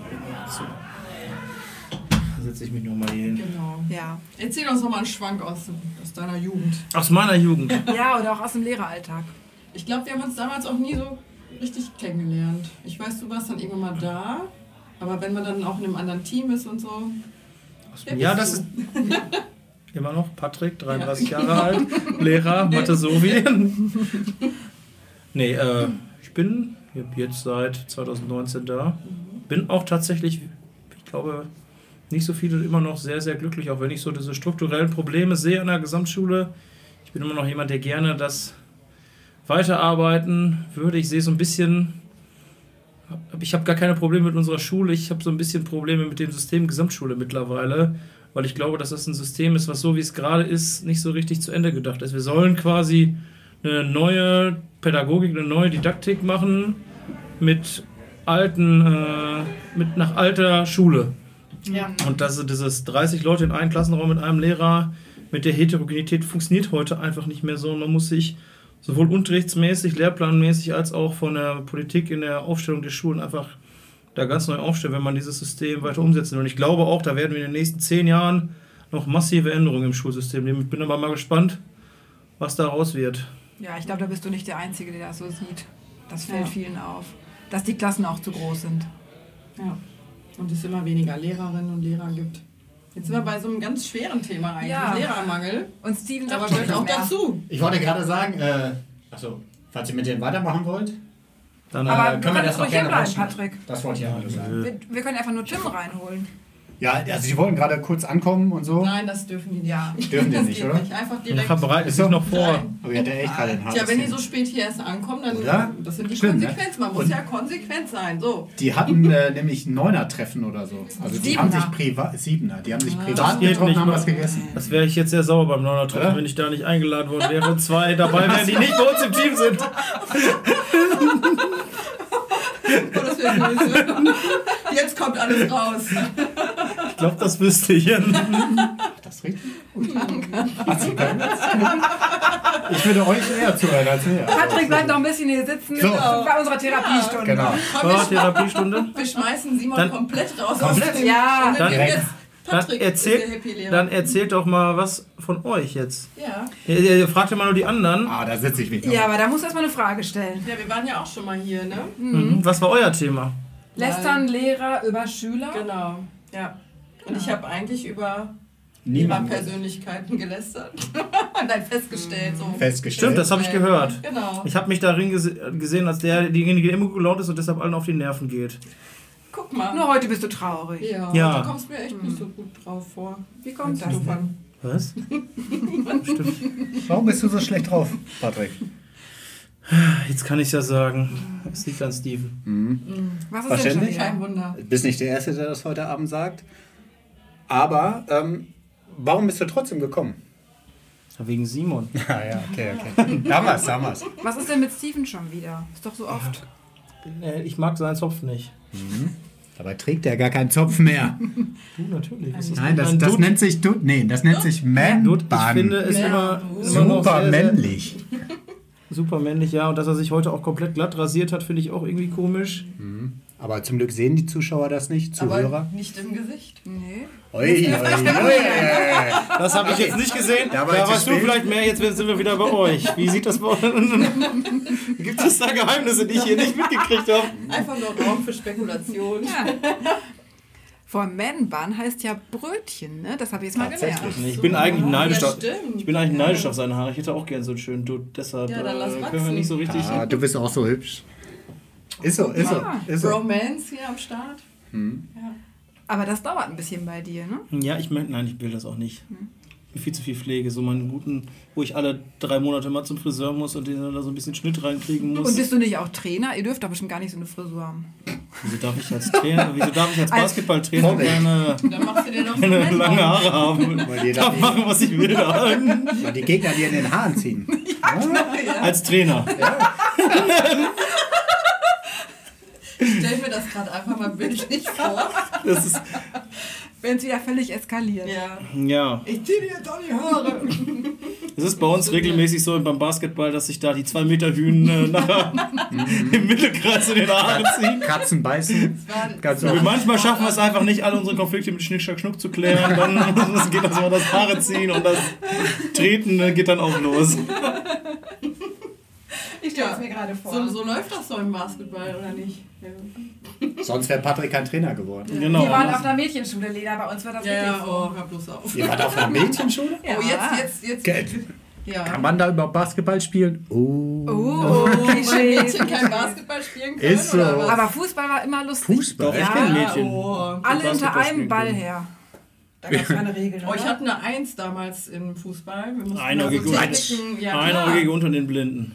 Da setze ich mich nochmal hier hin. Genau. Ja. Erzähl uns noch mal einen Schwank aus deiner Jugend. Aus meiner Jugend. Ja, oder auch aus dem Lehreralltag. Ich glaube, wir haben uns damals auch nie so richtig kennengelernt. Ich weiß, du warst dann irgendwann mal da, aber wenn man dann auch in einem anderen Team ist und so. wer Ja, bist das du? ist immer noch Patrick, 33 Jahre alt, Lehrer, Mathe Sovi. Nee, ich bin jetzt seit 2019 da. Bin auch tatsächlich, ich glaube, nicht so viele immer noch sehr, sehr glücklich, auch wenn ich so diese strukturellen Probleme sehe an der Gesamtschule. Ich bin immer noch jemand, der gerne das weiterarbeiten würde. Ich sehe so ein bisschen, ich habe gar keine Probleme mit unserer Schule, ich habe so ein bisschen Probleme mit dem System Gesamtschule mittlerweile, weil ich glaube, dass das ein System ist, was so wie es gerade ist, nicht so richtig zu Ende gedacht ist. Wir sollen quasi eine neue Pädagogik, eine neue Didaktik machen mit nach alter Schule. Ja. Und dass dieses 30 Leute in einem Klassenraum mit einem Lehrer mit der Heterogenität funktioniert heute einfach nicht mehr so. Und man muss sich sowohl unterrichtsmäßig, lehrplanmäßig als auch von der Politik in der Aufstellung der Schulen einfach da ganz neu aufstellen, wenn man dieses System weiter umsetzen will. Und ich glaube auch, da werden wir in den nächsten 10 Jahren noch massive Änderungen im Schulsystem nehmen. Ich bin aber mal gespannt, was daraus wird. Ja, ich glaube, da bist du nicht der Einzige, der das so sieht. Das fällt Ja. vielen auf. Dass die Klassen auch zu groß sind. Ja. Und es immer weniger Lehrerinnen und Lehrer gibt. Jetzt sind wir bei so einem ganz schweren Thema eigentlich, Ja. Lehrermangel. Und Steven sagt Aber schon gehört auch mehr. dazu. Ich wollte gerade sagen, achso, falls ihr mit denen weitermachen wollt, Dann Aber können wir das noch ruhig gerne bleiben, rausschneiden. Patrick. Das wollte ich ja nur sagen. Wir können einfach nur Tim reinholen. Ja, also die wollten gerade kurz ankommen und so. Nein, das dürfen die nicht. Ja. Dürfen die Das nicht, geht oder? nicht. Einfach ja, direkt. bereiten sich noch vor. Aber ihr habt ja echt gerade den Tja, wenn die Hals. so spät hier erst ankommen, dann Oder? das sind die Stimmt, ne? Konsequenzen. Man muss ja konsequent sein. So. Die hatten nämlich ein 9er-Treffen oder so. Also die haben sich privat, 7er, die haben sich privat geht getroffen, nicht, haben ne? was gegessen. Das wäre ich jetzt sehr sauer beim 9er-Treffen, Oder? wenn ich da nicht eingeladen worden wäre und 2 dabei wären, die nicht bei uns im Team sind. Oh, das wäre böse. Jetzt kommt alles raus. Ich glaube, das wüsste ich. Das riecht gut. Ich würde euch eher zuhören als mir. Patrick bleibt noch ein bisschen hier sitzen So. bei unserer Therapiestunde. Genau. Komm, Therapiestunde. wir schmeißen Simon Dann- komplett raus. Komplett? Aus dem, Ja. und Dann- dann jetzt Dann Patrick ist der erzählt, Happy-Lehrer. dann erzählt doch mal was von euch jetzt. Ja. Ihr fragt ja mal nur die anderen. Ah, da sitze ich mich noch. Ja, aber da musst du erstmal eine Frage stellen. Ja, wir waren ja auch schon mal hier, ne? Was war euer Thema? Lästern Lehrer über Schüler? Genau. Ja. Und ich habe eigentlich über Niemand. Lehrerpersönlichkeiten gelästert. Nein, festgestellt. So. Festgestellt. Stimmt, das habe ich gehört. Genau. Ich habe mich darin gesehen, als derjenige, der immer gut gelaunt ist und deshalb allen auf die Nerven geht. Guck mal. Nur heute bist du traurig. Ja, Ja. du kommst mir echt nicht so gut drauf vor. Wie kommt das Stefan. denn? Was? Warum bist du so schlecht drauf, Patrick? Jetzt kann ich ja sagen. Es liegt an Steven. Was ist denn schon Wahrscheinlich. wieder? Kein Wunder. Du bist nicht der Erste, der das heute Abend sagt. Aber warum bist du trotzdem gekommen? Wegen Simon. Ja, okay. Haben wir's. Was ist denn mit Steven schon wieder? Ist doch so oft. Ich mag seinen Zopf nicht. Dabei trägt er gar keinen Zopf mehr. Du natürlich. Was ist Nein, denn das ein Dude? nennt sich das nennt sich Dude, ich Man-Bun. finde es immer noch Super sehr, sehr männlich. super männlich, ja. Und dass er sich heute auch komplett glatt rasiert hat, finde ich auch irgendwie komisch. Aber zum Glück sehen die Zuschauer das nicht, Zuhörer. Aber nicht im Gesicht. Nee. Ui. Das habe ich jetzt nicht gesehen. Da Da war ich zu weißt du spät. vielleicht mehr, jetzt sind wir wieder bei euch. Wie sieht das bei euch? Gibt es da Geheimnisse, die ich hier nicht mitgekriegt habe? Einfach nur Raum für Spekulation. Ja. Vor Man-Bun heißt ja Brötchen, ne? Das habe ich jetzt mal gelernt. Ich bin eigentlich neidisch, Ja, auf, stimmt. ich bin eigentlich neidisch auf seine Haare. Ich hätte auch gern so einen schönen Dude. Deshalb Ja, dann lass können wir wachsen. nicht so richtig... Ah, du bist auch so hübsch. Ist so. Romance hier am Start. Aber das dauert ein bisschen bei dir, ne? Ja, ich will das auch nicht. Viel zu viel Pflege. So meinen guten, wo ich alle 3 Monate mal zum Friseur muss und den da so ein bisschen Schnitt reinkriegen muss. Und bist du nicht auch Trainer? Ihr dürft doch bestimmt gar nicht so eine Frisur haben. Wieso darf ich als Basketballtrainer keine Dann machst du dir noch lange Haare haben? Weil die, Darf machen, was ich will. weil die Gegner dir in den Haaren ziehen. Als Trainer. Ich stell mir das gerade einfach mal bildlich vor. Das ist, Wenn es wieder völlig eskaliert. Ja. ja. Ich zieh dir jetzt auch die Haare. Es ist bei uns regelmäßig so beim Basketball, dass sich da die 2 Meter Hühn nachher im Mittelkreis in den Haaren ziehen. Katzen beißen. Ganz Und oft. manchmal schaffen wir es einfach nicht, alle unsere Konflikte mit Schnick, Schnack, Schnuck zu klären. Dann geht das immer das Haare ziehen und das Treten geht dann auch los. Ich stelle es mir gerade vor. So läuft das so im Basketball, oder nicht? Ja, Sonst wäre Patrick kein Trainer geworden. Genau. Wir waren auf einer Mädchenschule, Lena, bei uns war das ja, wirklich so. oh, hör bloß auf. Ihr wart auf einer Mädchenschule? Ja. Oh, jetzt. Ja. Kann man da überhaupt Basketball spielen? Oh, Weil Klischee. Mädchen kein Basketball spielen können, Ist so. oder was? Aber Fußball war immer lustig. Fußball? Ich kenne Ja, Mädchen. oh. Alle Basketball unter einem spielen Ball können. her. Da gab es keine Regeln. Oh, ich oder? hatte eine 1 damals im Fußball. Wir mussten Einäugige also Techniken- ja, klar. Einäugige unter den Blinden.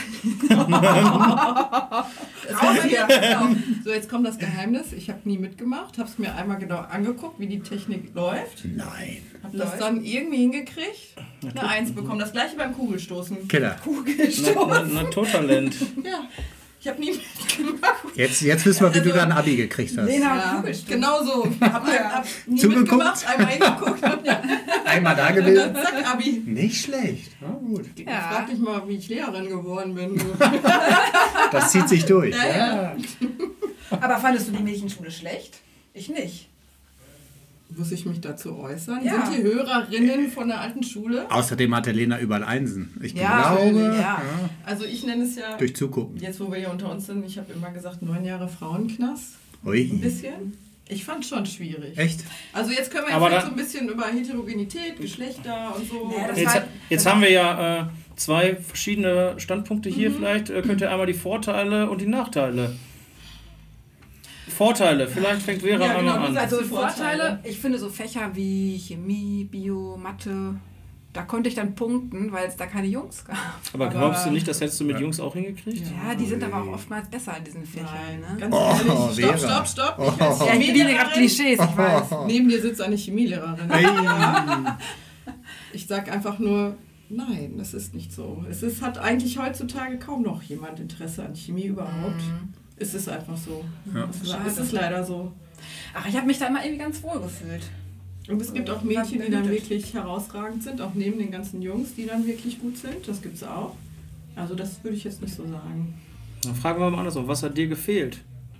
Raus hier. Genau. So, jetzt kommt das Geheimnis. Ich habe nie mitgemacht, habe es mir einmal genau angeguckt, wie die Technik läuft. Nein. Habe das dann irgendwie hingekriegt. Eine 1 bekommen. Das gleiche beim Kugelstoßen. Killer. Naturtalent. Ja, ich habe nie mitgemacht. Jetzt wissen wir, wie du dein Abi gekriegt hast. Lena und Ja, Kugelstoß. genau so. Hab nie Zugeguckt? mitgemacht, einmal hingeguckt. Ja. Einmal da Und gewesen. dann zack, Abi. Nicht schlecht. Ja, gut. Ja. Frag dich mal, wie ich Lehrerin geworden bin. Das zieht sich durch. Ja. Aber fandest du die Mädchenschule schlecht? Ich nicht. Muss ich mich dazu äußern? Ja. Sind die Hörerinnen von der alten Schule? Außerdem hatte Lena überall Einsen. Ich Ja, glaube, ja. Also ich nenne es ja, durch Zugucken. jetzt wo wir hier unter uns sind, ich habe immer gesagt, 9 Jahre Frauenknast. Ein Ui. bisschen. Ich fand schon schwierig. Echt? Also jetzt können wir Aber jetzt so ein bisschen über Heterogenität, Geschlechter und so. Ja, Jetzt haben wir ja 2 verschiedene Standpunkte hier. Vielleicht könnt ihr einmal die Vorteile und die Nachteile. Vorteile, vielleicht fängt Vera Ja, genau, einmal an. Also Die Vorteile. Vorteile, ich finde so Fächer wie Chemie, Bio, Mathe, da konnte ich dann punkten, weil es da keine Jungs gab. Aber glaubst du nicht, das hättest du mit Jungs auch hingekriegt? Ja, die sind aber auch oftmals besser in diesen Fächern. Ne? Ganz ehrlich, Vera. stopp. Ich als Ja, ich bediene gerade Chemielehrerin. Klischees, ich weiß. Neben dir sitzt eine Chemielehrerin. Hey. Ich sag einfach nur, nein, das ist nicht so. Hat eigentlich heutzutage kaum noch jemand Interesse an Chemie überhaupt. Es ist einfach so. Ja. Es ist leider so. Ach, ich habe mich da immer irgendwie ganz wohl gefühlt. Und es gibt auch Mädchen, die dann wirklich herausragend sind, auch neben den ganzen Jungs, die dann wirklich gut sind. Das gibt's auch. Also das würde ich jetzt nicht so sagen. Dann fragen wir mal andersrum, was hat dir gefehlt?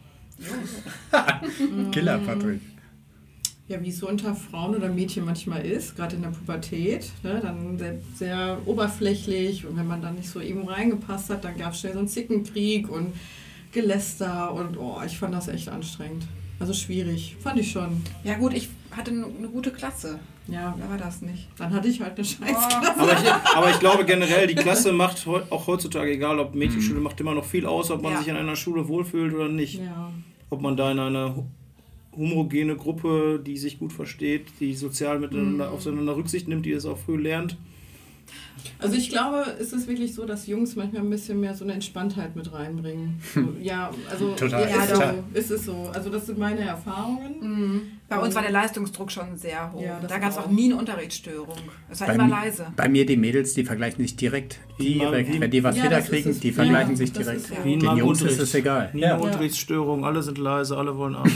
Killer, Patrick. Ja, wie es so unter Frauen oder Mädchen manchmal ist, gerade in der Pubertät, ne, dann sehr oberflächlich, und wenn man dann nicht so eben reingepasst hat, dann gab es schnell so einen Zickenkrieg und Geläster und ich fand das echt anstrengend. Also schwierig, fand ich schon. Ja gut, ich hatte eine gute Klasse. Ja, Da war das nicht. dann hatte ich halt eine Scheißklasse. Aber ich glaube generell, die Klasse macht auch heutzutage, egal ob Mädchenschule, macht immer noch viel aus, ob man sich in einer Schule wohlfühlt oder nicht. Ja. Ob man da in einer homogene Gruppe, die sich gut versteht, die sozial miteinander aufeinander Rücksicht nimmt, die das auch früh lernt. Also ich glaube, es ist wirklich so, dass Jungs manchmal ein bisschen mehr so eine Entspanntheit mit reinbringen. So, ja, also Total. ist es so. Also das sind meine Erfahrungen. Bei uns war der Leistungsdruck schon sehr hoch. Ja, das da gab es auch auch. nie eine Unterrichtsstörung. Es war immer leise. Bei mir die Mädels, die vergleichen sich direkt. Wenn die was Ja, wieder das ist kriegen, es. die vergleichen Ja, sich das direkt. ist ja. Wie in Den meinem Jungs ist Unterricht. es egal. Nie eine Unterrichtsstörung, alle sind leise, alle wollen ab.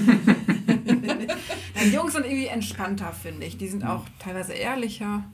Die Jungs sind irgendwie entspannter, finde ich. Die sind auch teilweise ehrlicher.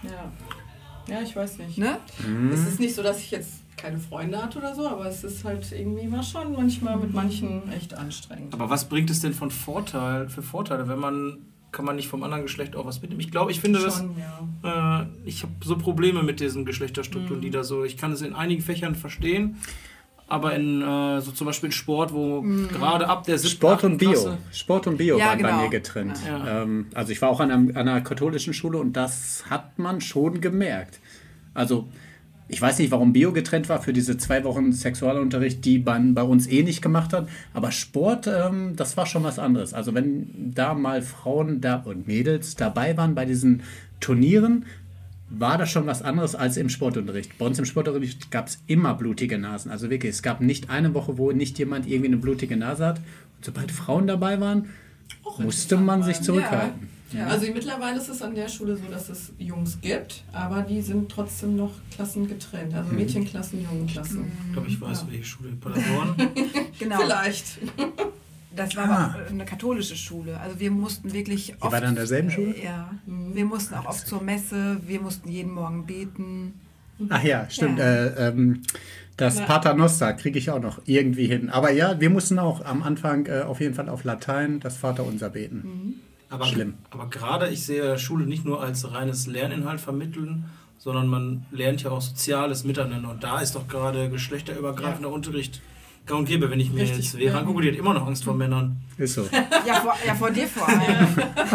Ja, ich weiß nicht. Ne? Es ist nicht so, dass ich jetzt keine Freunde hatte oder so, aber es ist halt irgendwie mal schon manchmal mit manchen echt anstrengend. Aber was bringt es denn für Vorteile, kann man nicht vom anderen Geschlecht auch was mitnehmen? Ich finde Schon, ja. ich habe so Probleme mit diesen Geschlechterstrukturen, die da so, ich kann es in einigen Fächern verstehen, aber in so zum Beispiel in Sport, wo gerade ab der 7. Sport und Bio. Klasse, Sport und Bio Ja, waren bei genau. mir getrennt. Ja. Also ich war auch an einer katholischen Schule und das hat man schon gemerkt. Also ich weiß nicht, warum Bio getrennt war für diese 2 Wochen Sexualunterricht, die man bei uns eh nicht gemacht hat. Aber Sport, das war schon was anderes. Also wenn da mal Frauen und Mädels dabei waren bei diesen Turnieren, war das schon was anderes als im Sportunterricht. Bei uns im Sportunterricht gab es immer blutige Nasen. Also wirklich, es gab nicht eine Woche, wo nicht jemand irgendwie eine blutige Nase hat. Und sobald Frauen dabei waren, musste man sich zurückhalten. Ja. Also mittlerweile ist es an der Schule so, dass es Jungs gibt, aber die sind trotzdem noch Klassen getrennt. Also Mädchenklassen, Jungenklassen. ich glaube, ich weiß, welche Schule, Paderborn. Genau. Vielleicht. Das war aber auch eine katholische Schule. Also wir mussten wirklich oft... war dann in derselben Schule? Ja. Wir mussten auch oft zur Messe, wir mussten jeden Morgen beten. Ach ja, stimmt. Ja. Das Paternoster kriege ich auch noch irgendwie hin. Aber ja, wir mussten auch am Anfang auf jeden Fall auf Latein das Vaterunser beten. Schlimm. Aber gerade, ich sehe Schule nicht nur als reines Lerninhalt vermitteln, sondern man lernt ja auch soziales Miteinander. Und da ist doch gerade geschlechterübergreifender Unterricht gang und gäbe. Wenn ich mir jetzt Vera angucke, die hat immer noch Angst vor Männern. Ist so. Ja, vor dir vor allem.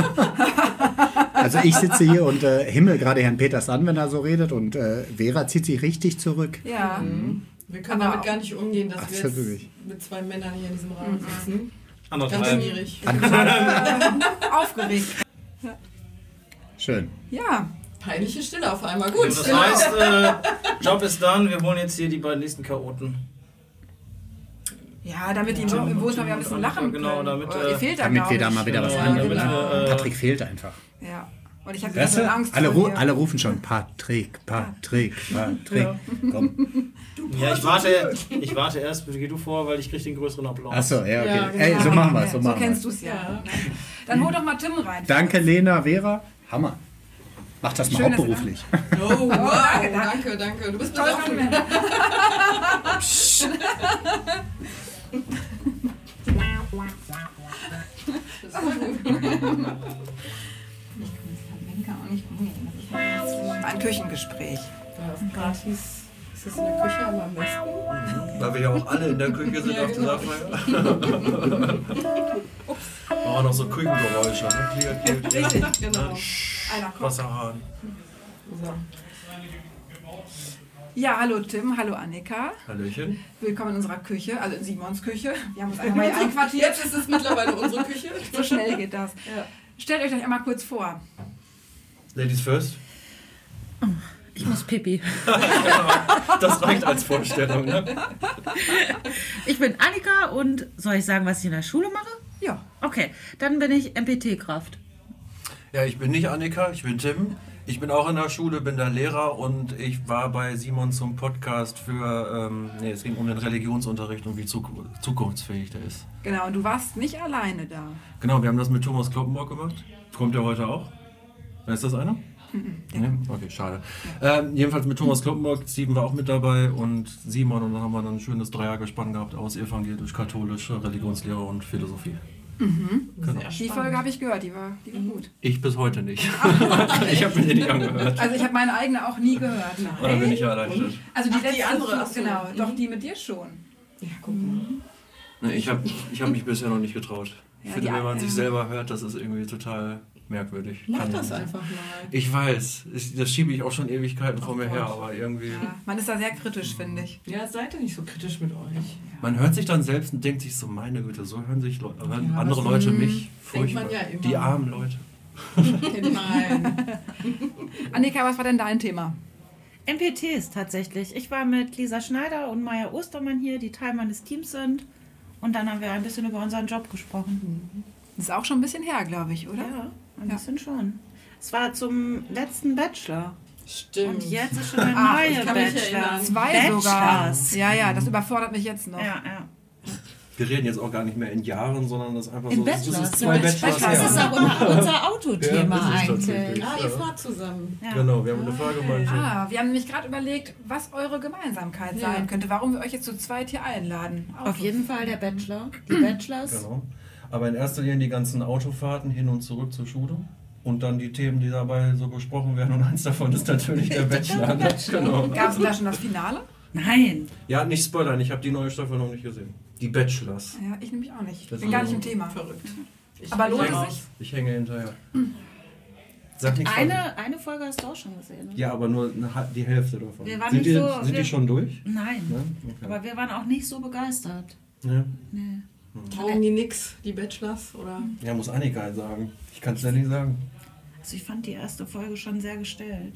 Also ich sitze hier und himmel gerade Herrn Peters an, wenn er so redet. Und Vera zieht sich richtig zurück. Ja. Wir können Aber damit gar nicht umgehen, dass Ach, wir das ist jetzt wirklich. mit 2 Männern hier in diesem Raum sitzen. Ganz Andersrum. schwierig. Aufgeregt. Schön. Ja. Peinliche Stille auf einmal. Gut. Das heißt, Job ist done. Wir holen jetzt hier die beiden nächsten Chaoten. Ja, damit die im Wohnzimmer wieder ein bisschen lachen Genau, können. damit, Ihr fehlt da, Damit glaub wir da ich. mal wieder was Ja, angeben. damit Patrick fehlt einfach. Ja. Und ich habe Weißt so du? Angst Alle, vor dir. alle rufen schon Patrick. Komm. Ja, ich warte erst, bitte geh du vor, weil ich krieg den größeren Applaus. Achso, ja, okay. Ja, genau. Ey, so machen wir es. So kennst du es ja. Dann hol doch mal Tim rein. Danke, Lena, Vera. Hammer. Mach das mal Schön, dass hauptberuflich. Oh, wow. danke. Danke. Du bist Toll, besoffen. Ein Küchengespräch. Ja, auf Partys ist es in der Küche am besten. Weil wir ja auch alle in der Küche sind Ja, auf dieser genau. Feier. Auch noch so Küchengeräusche. Ne? Klick. Richtig, genau. Einer kommt. Wasserhahn. So. Ja, hallo Tim, hallo Annika. Hallöchen. Willkommen in unserer Küche, also in Simons Küche. Wir haben uns einmal hier einquartiert. Jetzt ist es mittlerweile unsere Küche. So schnell geht das. Ja. Stellt euch einmal kurz vor. Ladies first. Ich muss pipi. Das reicht als Vorstellung, ne? Ich bin Annika und soll ich sagen, was ich in der Schule mache? Ja. Okay, dann bin ich MPT-Kraft. Ja, ich bin nicht Annika, ich bin Tim. Ich bin auch in der Schule, bin da Lehrer und ich war bei Simon zum Podcast für, es ging um den Religionsunterricht und wie zukunftsfähig der ist. Genau, und du warst nicht alleine da. Genau, wir haben das mit Thomas Kloppenborg gemacht. Kommt der heute auch? Ist das einer? Nee? Okay, schade. Jedenfalls mit Thomas Kloppenborg, Steven war auch mit dabei und Simon und dann haben wir dann ein schönes Dreiergespann gehabt aus evangelisch, katholische Religionslehre und Philosophie. Genau. Die Folge habe ich gehört, die war gut. Ich bis heute nicht. Ich habe mir die nicht angehört. Also ich habe meine eigene auch nie gehört. Oder bin ich ja erleichtert? Also die letzte, die andere, genau, doch die mit dir schon. Ja, guck mal. Nee, ich hab mich bisher noch nicht getraut. Ich Ja, finde, die wenn man eine- sich selber hört, das ist irgendwie total merkwürdig. Mach Kann ich das nicht. einfach mal. Ich weiß, das schiebe ich auch schon Ewigkeiten vor mir her, Gott. aber irgendwie... Ja, man ist da sehr kritisch, finde ich. Ja, seid ihr nicht so kritisch mit euch. Man hört sich dann selbst und denkt sich so, meine Güte, so hören sich hören Ja, andere aber Leute so mich denkt furchtbar. man ja immer. Die armen Leute. Nein. Annika, was war denn dein Thema? MPTs tatsächlich. Ich war mit Lisa Schneider und Maya Ostermann hier, die Teil meines Teams sind. Und dann haben wir ein bisschen über unseren Job gesprochen. Das ist auch schon ein bisschen her, glaube ich, oder? Ja, ein bisschen schon. Es war zum letzten Bachelor. Stimmt. Und jetzt ist schon der Ach, neue ich kann mich Bachelor. erinnern. 2 sogar. Bachelors. Ja, das überfordert mich jetzt noch. Ja, ja. Wir reden jetzt auch gar nicht mehr in Jahren, sondern das ist einfach In so, Bachelors. das ist 2 Bachelors Das ist her. auch unser Autothema Ja, das ist eigentlich. tatsächlich. Ah, ihr fahrt zusammen. Ja. Genau, wir haben eine Fragemannschaft. Wir haben nämlich gerade überlegt, was eure Gemeinsamkeit Ja. sein könnte, warum wir euch jetzt zu zweit hier einladen. Auf jeden Fall der Bachelor, die Bachelors. Genau. Aber in erster Linie die ganzen Autofahrten hin und zurück zur Schule. Und dann die Themen, die dabei so besprochen werden. Und eins davon ist natürlich der Bachelor. Ne? Genau. Gab es da schon das Finale? Nein. Ja, nicht spoilern, ich habe die neue Staffel noch nicht gesehen. Die Bachelors. Ja, ich nämlich auch nicht. Das Bin gar ist nicht im so Thema. Verrückt. Aber lohnt bin es raus. sich? Ich hänge hinterher. Sag nichts Eine Folge hast du auch schon gesehen. Ne? Ja, aber nur die Hälfte davon. Wir waren Sind, nicht die, so- sind die wir- schon durch? Nein. Ne? Okay. Aber wir waren auch nicht so begeistert. Ja. Nee. Taugen die nix, die Bachelors? Oder? Ja, muss Annika sagen. Ich kann es ja nicht sagen. Also ich fand die erste Folge schon sehr gestellt.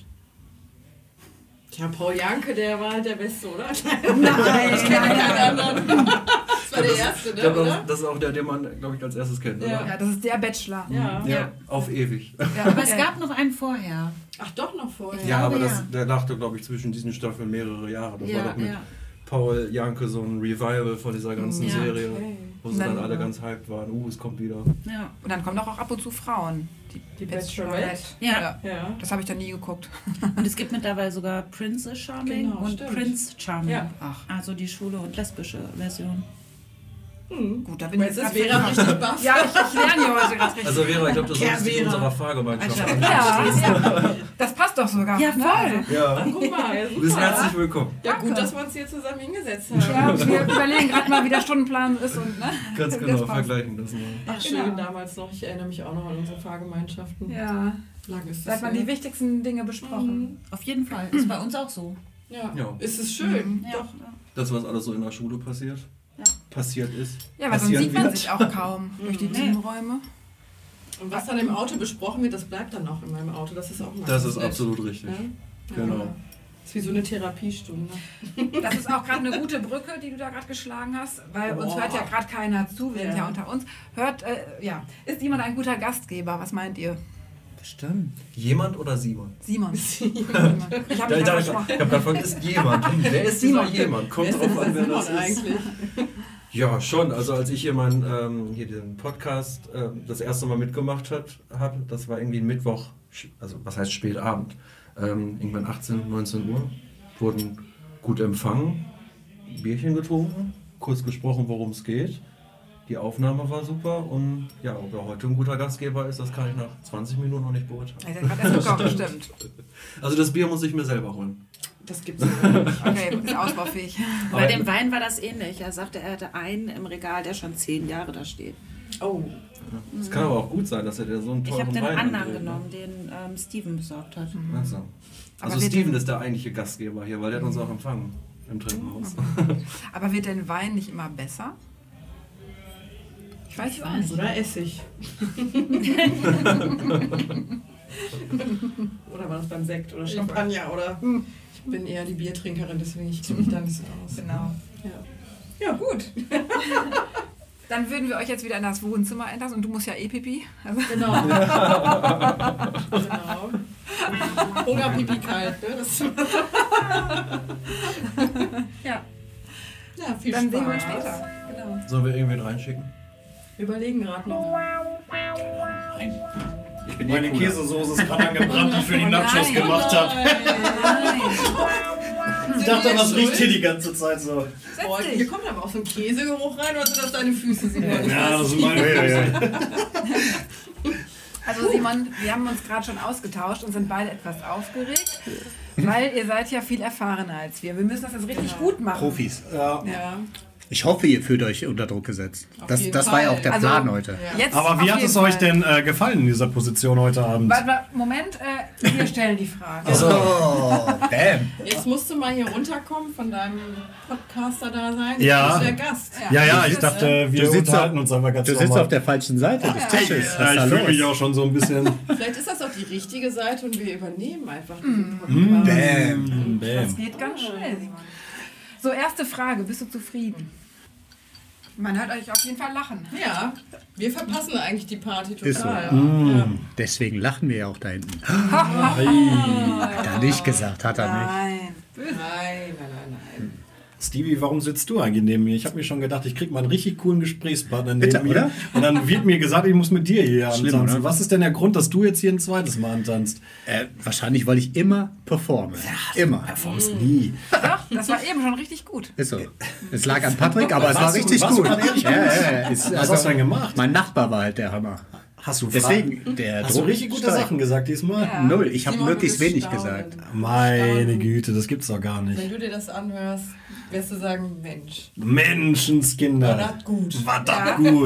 Tja, Paul Janke, der war halt der Beste, oder? Nein. Ich kenne keinen anderen. Das war der Erste, ne, oder? Das ist auch der, den man, glaube ich, als erstes kennt, Ja. oder? Ja, das ist der Bachelor. Ja. Ja, auf ewig. Ja, Aber es gab noch einen vorher. Ach, doch noch vorher. Ja, aber ja. der dachte, glaube ich, zwischen diesen Staffeln mehrere Jahre. Das war Ja, doch mit ja. Paul Janke so ein Revival von dieser ganzen Ja, Serie, okay. wo sie dann alle ganz hyped waren. Es kommt wieder. Ja. Und dann kommen doch auch ab und zu Frauen. Die Bachelorette. Ja. Ja. Das habe ich dann nie geguckt. Und es gibt mittlerweile sogar Princess Charming Genau, und stimmt. Prince Charming. Ja. Ach. Also die schwule und lesbische Version. Gut, da bin ich Jetzt jetzt ist grad Vera richtig baff. Ja, ich lerne hier heute gerade richtig. Also Vera, ich glaube, das Ja, solltest du Vera. unserer Fragemeinschaft Alter. anschauen. Ja, das passt doch sogar. Ja, ne? voll. Ja, Guck mal, ja, du bist super. herzlich willkommen. Ja, Danke. gut, dass wir uns hier zusammen hingesetzt haben. Ja, wir überlegen gerade mal, wie der Stundenplan ist und ne? Ganz Das genau, passt. vergleichen das mal. Ach, schön, Genau. damals noch. Ich erinnere mich auch noch an unsere Fahrgemeinschaften. Ja, Lang ist da das hat man her. die wichtigsten Dinge besprochen. Auf jeden Fall. Ist bei uns auch so. Ja. Ja. Ist es schön. Ja. Doch. Das, was alles so in der Schule passiert. Ja. Passiert ist. Ja, weil sonst passieren sieht man wird. sich auch kaum durch die Teamräume. Und was dann im Auto besprochen wird, das bleibt dann auch in meinem Auto. Das ist auch mal Das ist nett. absolut richtig. Ja? Genau. Ja. Das ist wie so eine Therapiestunde. Das ist auch gerade eine gute Brücke, die du da gerade geschlagen hast, weil uns Boah. hört ja gerade keiner zu, wir sind ja Ja. unter uns. Ist jemand ein guter Gastgeber? Was meint ihr? Bestimmt. Jemand oder Simon? Simon. Ich habe mich Ich gerade habe versprochen. gerade gefragt, ist jemand? Wer ist dieser jemand? Kommt drauf an, wer das ist. eigentlich? Ja, schon. Also als ich hier hier den Podcast das erste Mal mitgemacht habe, das war irgendwie ein Mittwoch, also was heißt spät Abend, irgendwann 18, 19 Uhr, wurden gut empfangen, Bierchen getrunken, kurz gesprochen, worum es geht. Die Aufnahme war super und ja, ob er heute ein guter Gastgeber ist, das kann ich nach 20 Minuten noch nicht beurteilen. Er hat gerade erst gekocht, stimmt. Also das Bier muss ich mir selber holen. Das gibt's nicht. Okay, ist ausbaufähig. Bei dem Wein war das ähnlich. Er sagte, er hatte einen im Regal, der schon 10 Jahre da steht. Oh. Es kann aber auch gut sein, dass er dir so einen Ich teuren habe den Wein anderen andreht, ne? genommen, den Steven besorgt hat. Also, Aber also wird Steven denn- ist der eigentliche Gastgeber hier, weil der hat uns auch empfangen im Treppenhaus. Aber wird denn Wein nicht immer besser? Ich weiß es auch nicht. Oder Essig. Oder war das beim Sekt oder Champagner oder... Ich bin eher die Biertrinkerin, deswegen ich kenne mich da nicht so aus. Genau. Ja, gut. Dann würden wir euch jetzt wieder in das Wohnzimmer entlassen und du musst ja eh pipi. Also Genau. Genau. Hunger, Pipi, kalt. Ne? Das ja. Ja, viel Dann Spaß. sehen wir uns später. Genau. Sollen wir irgendwen reinschicken? Wir überlegen gerade noch. Ich bin Meine cooler. Käsesoße ist gerade angebrannt, die ich für die Oh Nachos nein. gemacht habe. Nein. Ich dachte, was riecht hier die ganze Zeit so? Boah, hier kommt aber auch so ein Käsegeruch rein, oder sind das deine Füße, Simon? Ja, das sind meine Füße. Also Simon, wir haben uns gerade schon ausgetauscht und sind beide etwas aufgeregt, weil ihr seid ja viel erfahrener als wir. Wir müssen das jetzt richtig gut machen. Profis. Ja. Ja. Ich hoffe, ihr fühlt euch unter Druck gesetzt. Das jeden war ja Fall. auch der Also, Plan heute. Jetzt Aber auf wie hat jeden es euch Fall. denn gefallen in dieser Position heute Abend? Moment, wir stellen die Frage. Oh, bam. Jetzt musst du mal hier runterkommen von deinem Podcaster da sein. Ja. Du bist der Gast. Ja, ich dachte, wir unterhalten uns einfach ganz Du sitzt normal. auf der falschen Seite des Tisches. Was Ja, ist da ich fühle los? mich auch schon so ein bisschen. Vielleicht ist das auch die richtige Seite und wir übernehmen einfach diesen Podcast. Bam. Das geht ganz schnell, Simon. So, erste Frage. Bist du zufrieden? Man hört euch auf jeden Fall lachen. Ja, wir verpassen eigentlich die Party total. Ist so. Ja. Deswegen lachen wir ja auch da hinten. Hat er nicht gesagt, hat er nicht. Nein. Nein. Stevie, warum sitzt du eigentlich neben mir? Ich habe mir schon gedacht, ich krieg mal einen richtig coolen Gesprächspartner neben Bitte, mir. oder? Und dann wird mir gesagt, ich muss mit dir hier Schlimm, antanzen. oder? Was ist denn der Grund, dass du jetzt hier ein zweites Mal antanzt? Wahrscheinlich, weil ich immer performe. Immer. Performst nie. Doch, das war eben schon richtig gut. Ist so. Es lag an Patrick, aber es war Warst du- richtig warst du gut. gerade ehrlich gut? Was hast du denn gemacht? Mein Nachbar war halt der Hammer. Hast du Deswegen, der Hast du Druck richtig gute steigt. Sachen gesagt diesmal? Ja. Null. Ich habe Simon, möglichst du bist wenig staunend. gesagt. Meine Güte, das gibt's doch gar Wenn nicht. du dir das anhörst, wirst du sagen, Mensch, Menschenskinder. war das gut. War das gut.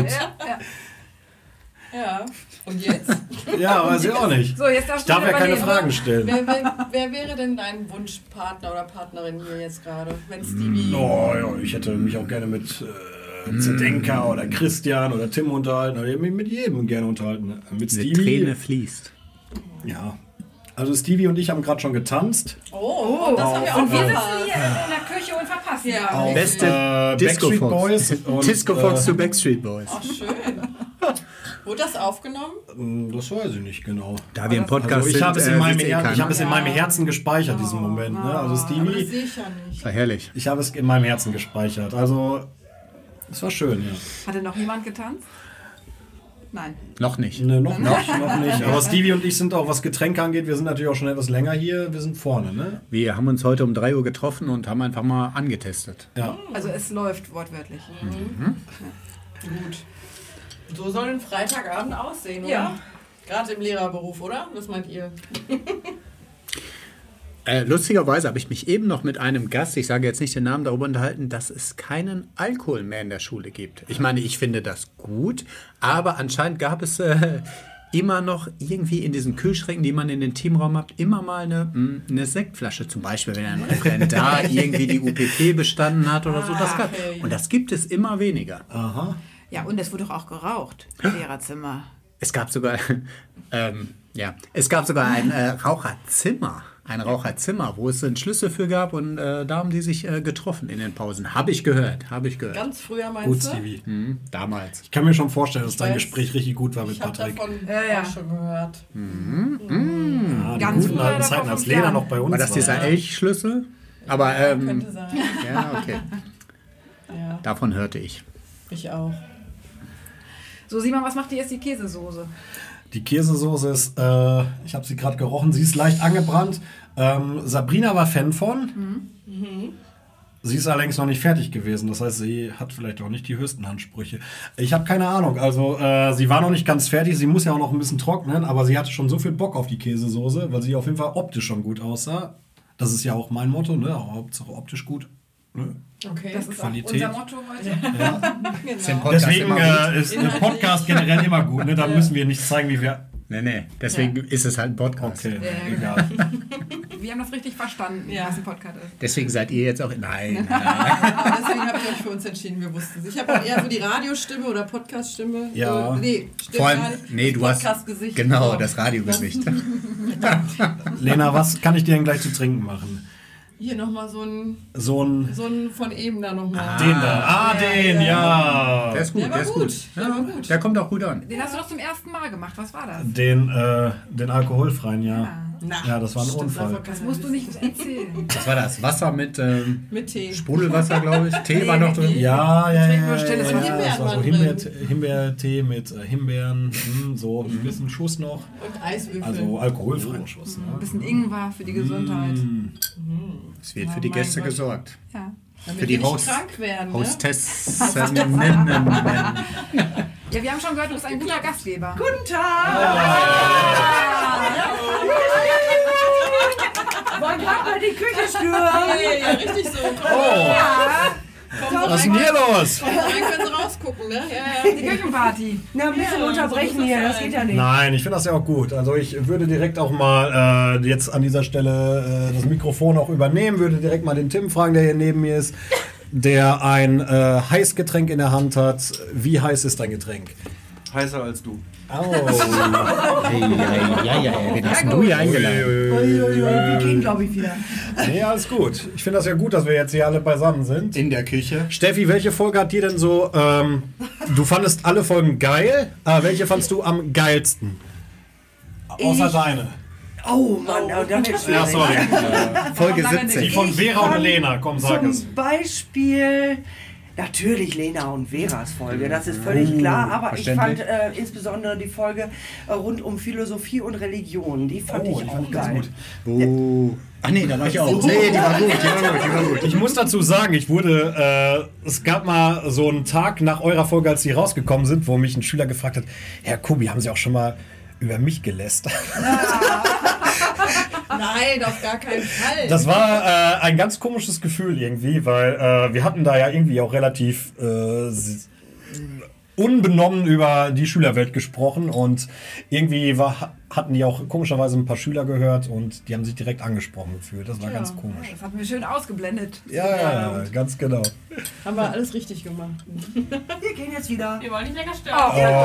Ja, und jetzt? Ja, weiß ich auch nicht. So, jetzt darfst Ich darf du ja keine überlegen. Fragen stellen. Wer wäre denn dein Wunschpartner oder Partnerin hier jetzt gerade? Wenn Stevie... Oh ja, ich hätte mich auch gerne mit Zdenka oder Christian oder Tim unterhalten. Oder mit jedem gerne unterhalten. Mit Eine Stevie. Träne fließt. Ja. Also Stevie und ich haben gerade schon getanzt. Oh, das haben wir auch Und wir sitzen verpasst. hier in der Küche und verpassen. Ja. alles. Beste Backstreet Disco Boys Fox. und, Disco Fox zu Backstreet Boys. Ach, schön. Wurde das aufgenommen? Das weiß ich nicht genau. Da wir im Podcast Also ich habe es, in meinem, sitzt ich keiner. habe es in meinem Herzen gespeichert, diesen Moment. Ne? Also Aber das Stevie, sehe ich ja nicht. War herrlich. ich habe es in meinem Herzen gespeichert. Also, es war schön, ja. Hatte noch jemand getanzt? Nein. Noch nicht. Ne, noch nicht. Aber Stevie und ich sind auch, was Getränke angeht, wir sind natürlich auch schon etwas länger hier. Wir sind vorne, ne? Wir haben uns heute um 3 Uhr getroffen und haben einfach mal angetestet. Ja. Also es läuft wortwörtlich. Gut. So soll ein Freitagabend aussehen, oder? Ja. Gerade im Lehrerberuf, oder? Was meint ihr? Lustigerweise habe ich mich eben noch mit einem Gast, ich sage jetzt nicht den Namen, darüber unterhalten, dass es keinen Alkohol mehr in der Schule gibt. Ich meine, ich finde das gut, aber anscheinend gab es immer noch irgendwie in diesen Kühlschränken, die man in den Teamraum hat, immer mal eine Sektflasche zum Beispiel, wenn ein Referendar irgendwie die UPP bestanden hat oder so. Das gab. okay. Und das gibt es immer weniger. Aha. Ja, und es wurde doch auch geraucht im Lehrerzimmer. Es gab sogar, es gab sogar ein Raucherzimmer. Ein Raucherzimmer, wo es einen Schlüssel für gab und da haben die sich getroffen in den Pausen. Habe ich gehört. Ganz früher meinst Gut, du? Stevie. Damals. Ich kann mir schon vorstellen, dass dein weiß, Gespräch richtig gut war mit Ich habe Patrick. davon Ja. auch schon gehört. Die Ganz guten früher, alten da Zeiten, vor als 5 Lena Jahren. noch bei uns War das dieser Elchschlüssel? Aber Könnte sein. ja, okay. Ja, Davon hörte ich. ich auch. So, Simon, was macht dir jetzt die Käsesoße? Die Käsesoße ist, ich habe sie gerade gerochen, sie ist leicht angebrannt. Sabrina war Fan von. Sie ist allerdings noch nicht fertig gewesen. Das heißt, sie hat vielleicht auch nicht die höchsten Ansprüche. Ich habe keine Ahnung. Also, sie war noch nicht ganz fertig. Sie muss ja auch noch ein bisschen trocknen. Aber sie hatte schon so viel Bock auf die Käsesoße, weil sie auf jeden Fall optisch schon gut aussah. Das ist ja auch mein Motto, ne? Hauptsache optisch gut. Okay. Das ist Qualität. auch unser Motto heute. Genau. Deswegen ist ein Podcast generell immer gut. Ne? Da müssen wir nicht zeigen, wie wir... Nee, deswegen ist es halt ein Podcast. Okay, genau. egal. Wir haben das richtig verstanden, was ein Podcast ist. Deswegen seid ihr jetzt auch... Nein. Aber deswegen habe ich euch für uns entschieden, wir wussten es. Ich habe auch eher so die Radiostimme oder Podcaststimme. Ja. Nee, stimmt Vor allem, gar nicht. nee, du hast... Podcast-Gesicht. Genau, das Radiogesicht. Lena, was kann ich dir denn gleich zu trinken machen? Hier nochmal so ein von eben da nochmal. Den da. Ja. Der ist gut, der ist gut. Der war gut. Der kommt auch gut an. Den hast du doch zum ersten Mal gemacht. Was war das? Den alkoholfreien, ja. Ja, das war ein Unfall. Das musst du nicht erzählen. Was war das? Wasser mit Tee. Sprudelwasser, glaube ich. Tee war noch drin. Ja. Stilles Das Wasser. war so Himbeertee mit Himbeeren, so ein bisschen Schuss noch. Und Eiswürfel. Also alkoholfreien Schuss. Ein bisschen Ingwer für die Gesundheit. Es wird für die Gäste gesorgt. Ja. Damit Für die wir nicht krank werden, ne? Hostessinnen. Ja, wir haben schon gehört, du bist ein guter Gastgeber. Guten Tag! Wollen gerade mal die Küche stören? Ja, richtig so. Was ist denn hier los? Dann können sie rausgucken, ne? Ja. Die Küchenparty. Na, ein bisschen unterbrechen hier, das geht ja nicht. Nein, ich finde das ja auch gut. Also ich würde direkt auch mal jetzt an dieser Stelle das Mikrofon auch übernehmen, würde direkt mal den Tim fragen, der hier neben mir ist, der ein Heißgetränk in der Hand hat. Wie heiß ist dein Getränk? Heißer als du. Oh. Wen hast du hier eingeladen? Wir gehen, glaube ich, wieder. Nee, alles gut. Ich finde das ja gut, dass wir jetzt hier alle beisammen sind. In der Küche. Steffi, welche Folge hat dir denn so... du fandest alle Folgen geil, aber welche fandst du am geilsten? Außer deine. Oh Mann, da wird schwierig. Ja, sorry. Folge Die 17. von Vera und Lena, komm, sag es. Zum Beispiel... Natürlich Lena und Veras Folge, das ist völlig klar, aber ich fand insbesondere die Folge rund um Philosophie und Religion, die fand ich auch geil. Ach nee, da war ich auch. Nee, die war gut. Ich muss dazu sagen, es gab mal so einen Tag nach eurer Folge, als die rausgekommen sind, wo mich ein Schüler gefragt hat, Herr Kubi, haben Sie auch schon mal über mich gelästert? Nein, auf gar keinen Fall. Das war ein ganz komisches Gefühl irgendwie, weil wir hatten da ja irgendwie auch relativ unbenommen über die Schülerwelt gesprochen und irgendwie hatten die auch komischerweise ein paar Schüler gehört und die haben sich direkt angesprochen gefühlt. Das war ganz komisch. Das hatten wir schön ausgeblendet. Ja, ganz genau. Haben wir alles richtig gemacht. Wir gehen jetzt wieder. Wir wollen nicht länger stören.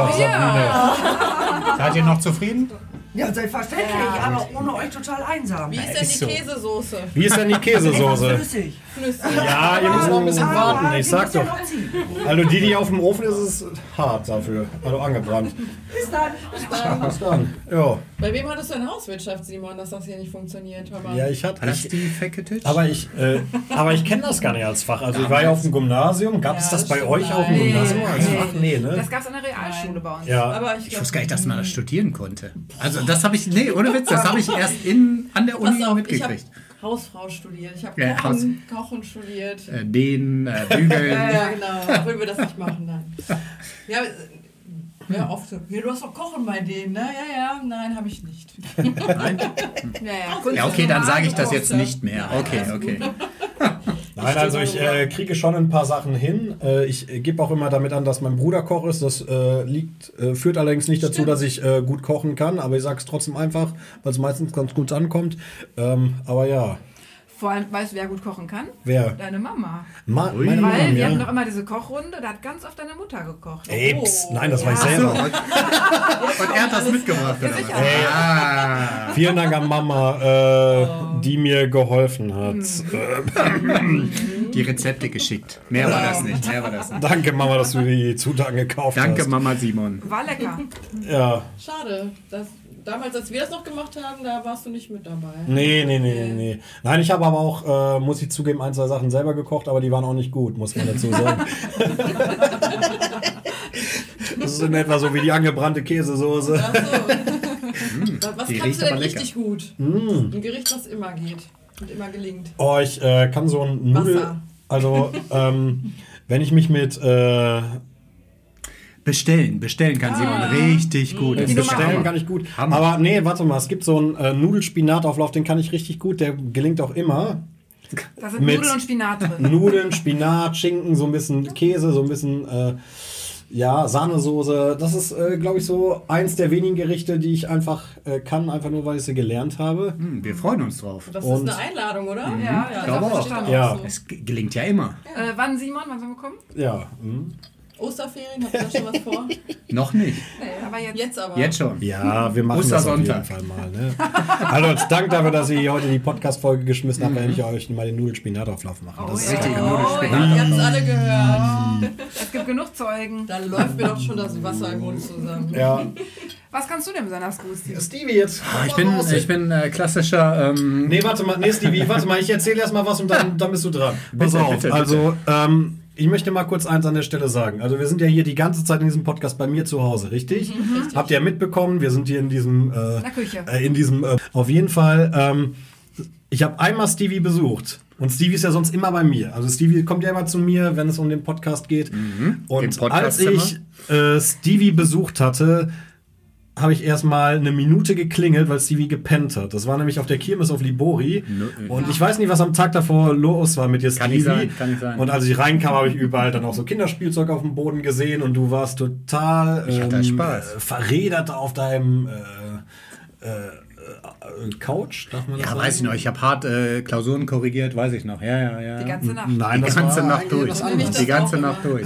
Seid ihr noch zufrieden? Ja, selbstverständlich, aber ohne euch total einsam. Wie ist denn die Käsesoße? Wie ist denn die Käsesoße? Flüssig. Ja, ihr müsst noch ein bisschen warten, ich sag doch. Also die auf dem Ofen ist es hart dafür, also angebrannt. Bis dann. Bis dann. Ja. Bei wem hattest du eine Hauswirtschaft, Simon, dass das hier nicht funktioniert? Hör mal. Ja, ich hatte. Hast du die Feketisch? Aber ich kenne das gar nicht als Fach. Also ich war ja auf dem Gymnasium. Gab es das bei euch auf dem Gymnasium als Fach? Nee, ne? Das gab es an der Realschule bei uns. Ja. Aber Ich wusste gar nicht, dass man das studieren konnte. Also das habe ich, ohne Witz, das habe ich erst an der Uni ich habe mitgekriegt. Hausfrau studiert, ich habe Ja, Kochen studiert. Bügeln. Ja, genau. Obwohl wir das nicht machen, nein. Ja, oft so. Ja, du hast doch Kochen bei denen, ne? Ja, nein, habe ich nicht. Nein? Ja, okay, dann sage ich das jetzt nicht mehr. Okay. Nein, also ich kriege schon ein paar Sachen hin. Ich gebe auch immer damit an, dass mein Bruder Koch ist. Das führt allerdings nicht dazu, dass ich gut kochen kann. Aber ich sage es trotzdem einfach, weil es meistens ganz gut ankommt. Aber ja. Vor allem, weißt du, wer gut kochen kann? Wer? Deine Mama. Meine Weil Mama, wir ja. hatten doch immer diese Kochrunde, da hat ganz oft deine Mutter gekocht. Ey, nein, das war ich selber. Und er hat das mitgebracht. Ja, oder sicher. was? Vielen Dank an Mama, die mir geholfen hat. Die Rezepte geschickt. Mehr war das nicht. Danke, Mama, dass du die Zutaten gekauft hast. Danke, Mama Simon. War lecker. Ja. Schade. Damals, als wir das noch gemacht haben, da warst du nicht mit dabei. Nee. Nein, ich habe aber auch, muss ich zugeben, 1, 2 Sachen selber gekocht, aber die waren auch nicht gut, muss man dazu sagen. Das ist in etwa so wie die angebrannte Käsesoße. Ach so. Was Die kannst riecht du denn aber richtig gut? Ein Gericht, was immer geht und immer gelingt. Oh, ich kann so ein Nudel... Wasser. Also, wenn ich mich mit... Bestellen kann Simon richtig gut. Das ist Bestellen Hammer. kann ich gut. Hammer. Aber nee, warte mal, es gibt so einen Nudelspinatauflauf, den kann ich richtig gut, der gelingt auch immer. Da sind Mit Nudeln und Spinat drin. Nudeln, Spinat, Schinken, so ein bisschen Käse, so ein bisschen Sahnesoße. Das ist, glaube ich, so eins der wenigen Gerichte, die ich einfach kann, einfach nur, weil ich sie gelernt habe. Wir freuen uns drauf. Das Und- ist eine Einladung, oder? Ja, ja, glaube das auch. steht Ja. auch so. Es gelingt ja immer. Wann, Simon? Wann sollen wir kommen? Ja. Osterferien, habt ihr da schon was vor? Noch nicht. Nee, aber jetzt. Jetzt aber. Jetzt schon. Ja, wir machen das auf jeden Ostersonntag. Fall mal. Ne? Also Dank dafür, dass ihr heute die Podcast-Folge geschmissen habt, wenn ich euch mal den Nudelspinatauflauf machen. Das ist Richtig, Ihr habt es alle gehört. Es gibt genug Zeugen. Da läuft mir doch schon das Wasser im Mund zusammen. ja. Was kannst du denn besonders gut, Steve? Stevie jetzt. Ich bin klassischer. Nee, warte mal, Stevie, warte mal, ich erzähle erst mal was und dann bist du dran. Pass Bitte, auf, bitte. also ich möchte mal kurz eins an der Stelle sagen. Also wir sind ja hier die ganze Zeit in diesem Podcast bei mir zu Hause, richtig? Habt ihr ja mitbekommen, wir sind hier in diesem In der Küche. auf jeden Fall, ich habe einmal Stevie besucht. Und Stevie ist ja sonst immer bei mir. Also Stevie kommt ja immer zu mir, wenn es um den Podcast geht. Und als ich Stevie besucht hatte, habe ich erstmal eine Minute geklingelt, weil Stevie gepennt hat. Das war nämlich auf der Kirmes auf Libori. Und ich weiß nicht, was am Tag davor los war mit dir, Stevie. Kann nicht sein. Und als ich reinkam, habe ich überall dann auch so Kinderspielzeug auf dem Boden gesehen und du warst total Ich hatte Spaß. verredert auf deinem Couch, darf man das Ja, sagen? weiß ich noch. Ich habe hart Klausuren korrigiert, weiß ich noch. Ja. Die ganze Nacht. Nein, Die das ganze war Nacht eigentlich durch. was anderes. Die ganze Nacht durch.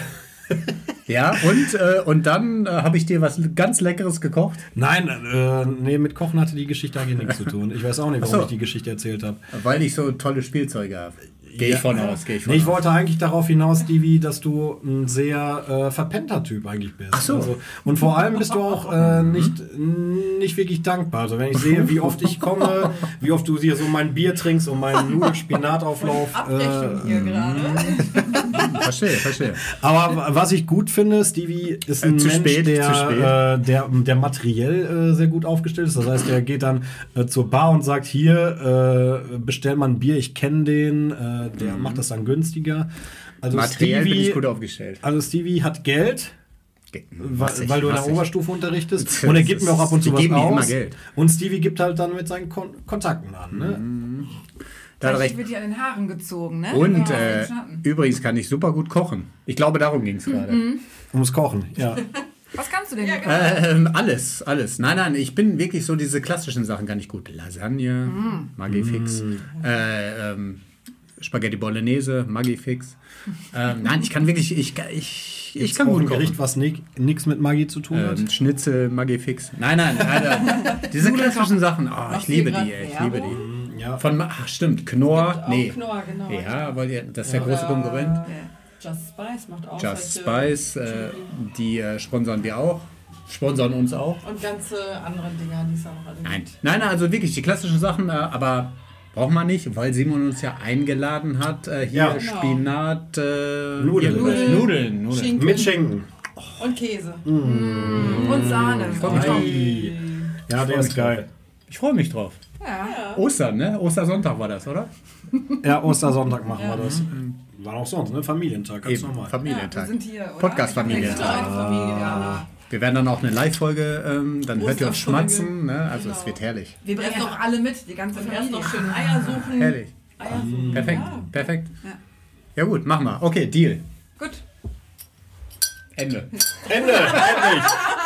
Ja, und dann habe ich dir was ganz Leckeres gekocht. Nein, nee, mit Kochen hatte die Geschichte eigentlich nichts zu tun. Ich weiß auch nicht, warum Ach so. ich die Geschichte erzählt habe. Weil ich so tolle Spielzeuge habe. Gehe ich von aus. Nee, ich wollte eigentlich darauf hinaus, Stevie, dass du ein sehr verpennter Typ eigentlich bist. Ach so. Also, und vor allem bist du auch nicht wirklich dankbar. Also wenn ich sehe, wie oft ich komme, wie oft du dir so mein Bier trinkst und meinen Nudelspinatauflauf. Abrechnung hier gerade. Verstehe. Aber was ich gut finde, Stevie ist ein Zu Mensch, spät. der materiell sehr gut aufgestellt ist. Das heißt, der geht dann zur Bar und sagt, hier, bestell mal ein Bier, ich kenne den, der macht das dann günstiger. Also Materiell bin Stevie, ich gut aufgestellt. Also Stevie hat Geld, weil du in der Oberstufe unterrichtest. Das Und er gibt mir auch ab und zu die was geben mir immer aus. Geld. Und Stevie gibt halt dann mit seinen Kontakten an. Ne? Da hat er Vielleicht recht. wird die an den Haaren gezogen, ne? Und Ja, auf den Schnappen. übrigens kann ich super gut kochen. Ich glaube, darum ging es gerade. Ums Kochen, ja. Was kannst du denn? Alles. Nein, ich bin wirklich so diese klassischen Sachen kann ich gut. Lasagne, Maggi-Fix, Spaghetti Bolognese, Maggi-Fix. Nein, ich kann wirklich, ich kann auch gut ein kochen. Gericht, was nichts mit Magie zu tun hat. Schnitzel, Maggi-Fix. Nein, Alter. Diese klassischen Sachen, ich liebe die, ich liebe die. Ja. Stimmt, Knorr, nee. Knorr, genau. Ja, aber das ist der große Konkurrent. Just Spice macht auch Just solche Spice, die sponsern wir auch. Sponsern uns auch. und ganze andere Dinger, die es auch noch alle gibt. Nein, also wirklich die klassischen Sachen, aber braucht man nicht, weil Simon uns ja eingeladen hat. Hier Ja. Spinat, Nudeln. Schinken. Mit Schinken. Und Käse. Und Sahne. Ja, der ist geil. Ich freue mich drauf. Ja. Ostern, ne? Ostersonntag war das, oder? Ja, Ostersonntag machen wir das. War auch sonst, ne? Familientag, ganz normal. Wir Familientag. sind hier, oder? Podcast-Familientag. Extra eine Familie, ja. Wir werden dann auch eine Live-Folge, dann hört ihr uns Osterfolge. schmatzen, ne? Also es wird herrlich. Wir bringen noch alle mit, die ganze Und erst Familie. noch schön Eier suchen. Herrlich. Eier suchen. Perfekt. Ja. Ja gut, machen wir. Okay, Deal. Gut. Ende. Ende, endlich.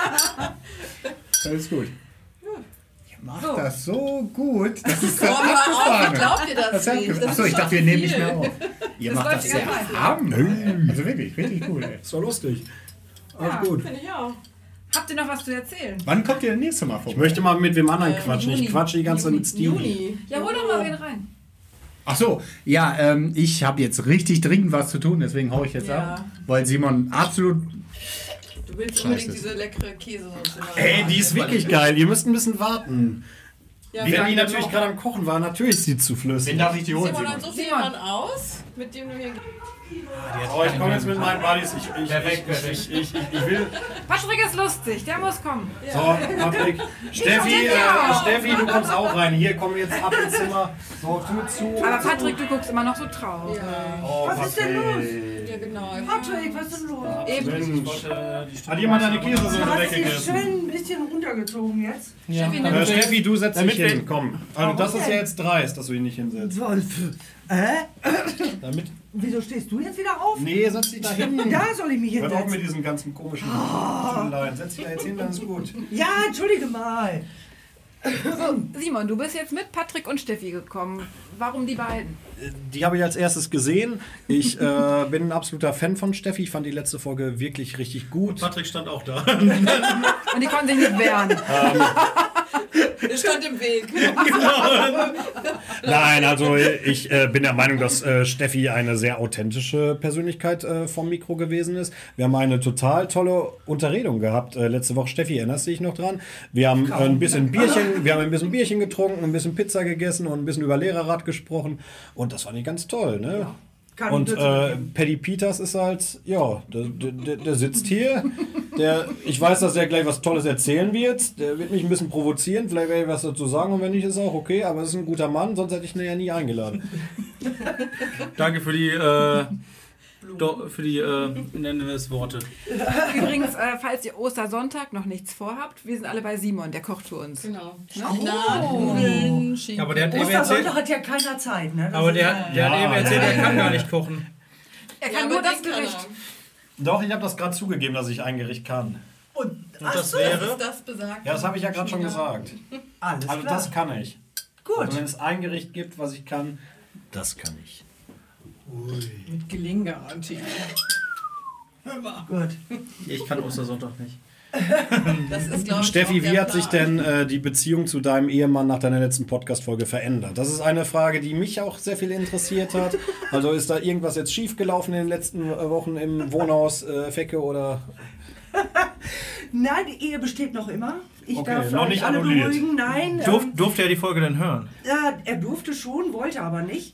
Alles gut. Ihr macht das so gut. Das ist Oh, hör auf, wie glaubt ihr das nicht? Das Achso, ist ich dachte, wir schon nehmen nicht viel. mehr auf. Ihr Das macht läuft das die sehr ganze Zeit. arm. Also wirklich, richtig cool. Ey. Ist doch lustig. Alles Ja. gut. Finde ich auch. Habt ihr noch was zu erzählen? Wann kommt ihr das nächste Mal vorbei? Ich möchte mal mit wem anderen quatschen. Ich Juni. quatsche die ganze Zeit mit Stevie. Juni. Ja, hol doch mal wen rein. Ach so, ja, ich habe jetzt richtig dringend was zu tun, deswegen haue ich jetzt Ja. ab. Weil Simon absolut... Du willst Scheiße. unbedingt diese leckere Käsesoße machen. Ey, die ist wirklich geil. Ihr müsst ein bisschen warten. Ja, Wenn wir die haben natürlich noch- gerade am Kochen war, natürlich ist sie zu flüssig. Wen darf ich die holen, Simon, Simon? dann such dir jemanden aus, mit dem du hier... Oh, ich komme jetzt mit meinen Buddies. Ich will. Patrick ist lustig, der muss kommen. So, Patrick. Steffi, du kommst auch rein. Hier, kommen jetzt ab ins Zimmer. So, Tür zu. Aber Patrick, du guckst immer noch so traurig. Oh, Was ist denn los? Ja, genau. Patrick, was ist denn los? Hat jemand deine Käsesoße Du hast dich weggegessen? schön ein bisschen runtergezogen jetzt. Steffi, du setzt dich hin. Komm. Also, das ist ja jetzt dreist, dass du ihn nicht hinsetzt. Damit. Wieso stehst du jetzt wieder auf? Nee, setz dich da hin. Da soll ich mich Hör hinsetzen. auf mit diesen ganzen komischen Tüdeleien. Setz dich da jetzt hin, dann ist gut. Ja, entschuldige mal. Simon, du bist jetzt mit Patrick und Steffi gekommen. Warum die beiden? Die habe ich als erstes gesehen. Ich bin ein absoluter Fan von Steffi. Ich fand die letzte Folge wirklich richtig gut. Patrick stand auch da. Und die konnten sich nicht wehren. Der stand im Weg. Nein, also ich bin der Meinung, dass Steffi eine sehr authentische Persönlichkeit vom Mikro gewesen ist. Wir haben eine total tolle Unterredung gehabt letzte Woche. Steffi, erinnerst du dich noch dran? Wir haben ein bisschen Bierchen getrunken, ein bisschen Pizza gegessen und ein bisschen über Lehrerrat gesprochen. Und das fand ich ganz toll, ne? Ja. Und Paddy Peters ist halt, ja, der sitzt hier. Ich weiß, dass er gleich was Tolles erzählen wird. Der wird mich ein bisschen provozieren. Vielleicht werde ich was dazu sagen und wenn nicht, ist auch okay. Aber es ist ein guter Mann, sonst hätte ich ihn ja nie eingeladen. Danke für die nennen wir es Worte. Übrigens, falls ihr Ostersonntag noch nichts vorhabt, wir sind alle bei Simon, der kocht für uns. Genau. Nudeln, Schinken. Aber der hat eben Ostersonntag hat ja keiner Zeit, ne? Aber der hat eben erzählt, er kann gar nicht kochen. Er kann nur das Gericht. Doch, ich habe das gerade zugegeben, dass ich ein Gericht kann. Und das wäre? Das besagt. Ja, das habe ich ja gerade schon gesagt. Alles Also klar. das kann ich. Gut. Also wenn es ein Gericht gibt, was ich kann, das kann ich. Mit Gelinggarantie. Hör mal. Gut. Ich kann Ostersonntag nicht. Das ist, glaube ich, Steffi, auch der wie hat sich Plan. denn die Beziehung zu deinem Ehemann nach deiner letzten Podcast-Folge verändert? Das ist eine Frage, die mich auch sehr viel interessiert hat. Also ist da irgendwas jetzt schiefgelaufen in den letzten Wochen im Wohnhaus Fecke oder... Nein, die Ehe besteht noch immer. Ich Okay, darf noch euch nicht alle annulliert. beruhigen. Nein, Durfte er die Folge denn hören? ja, er durfte schon, wollte aber nicht.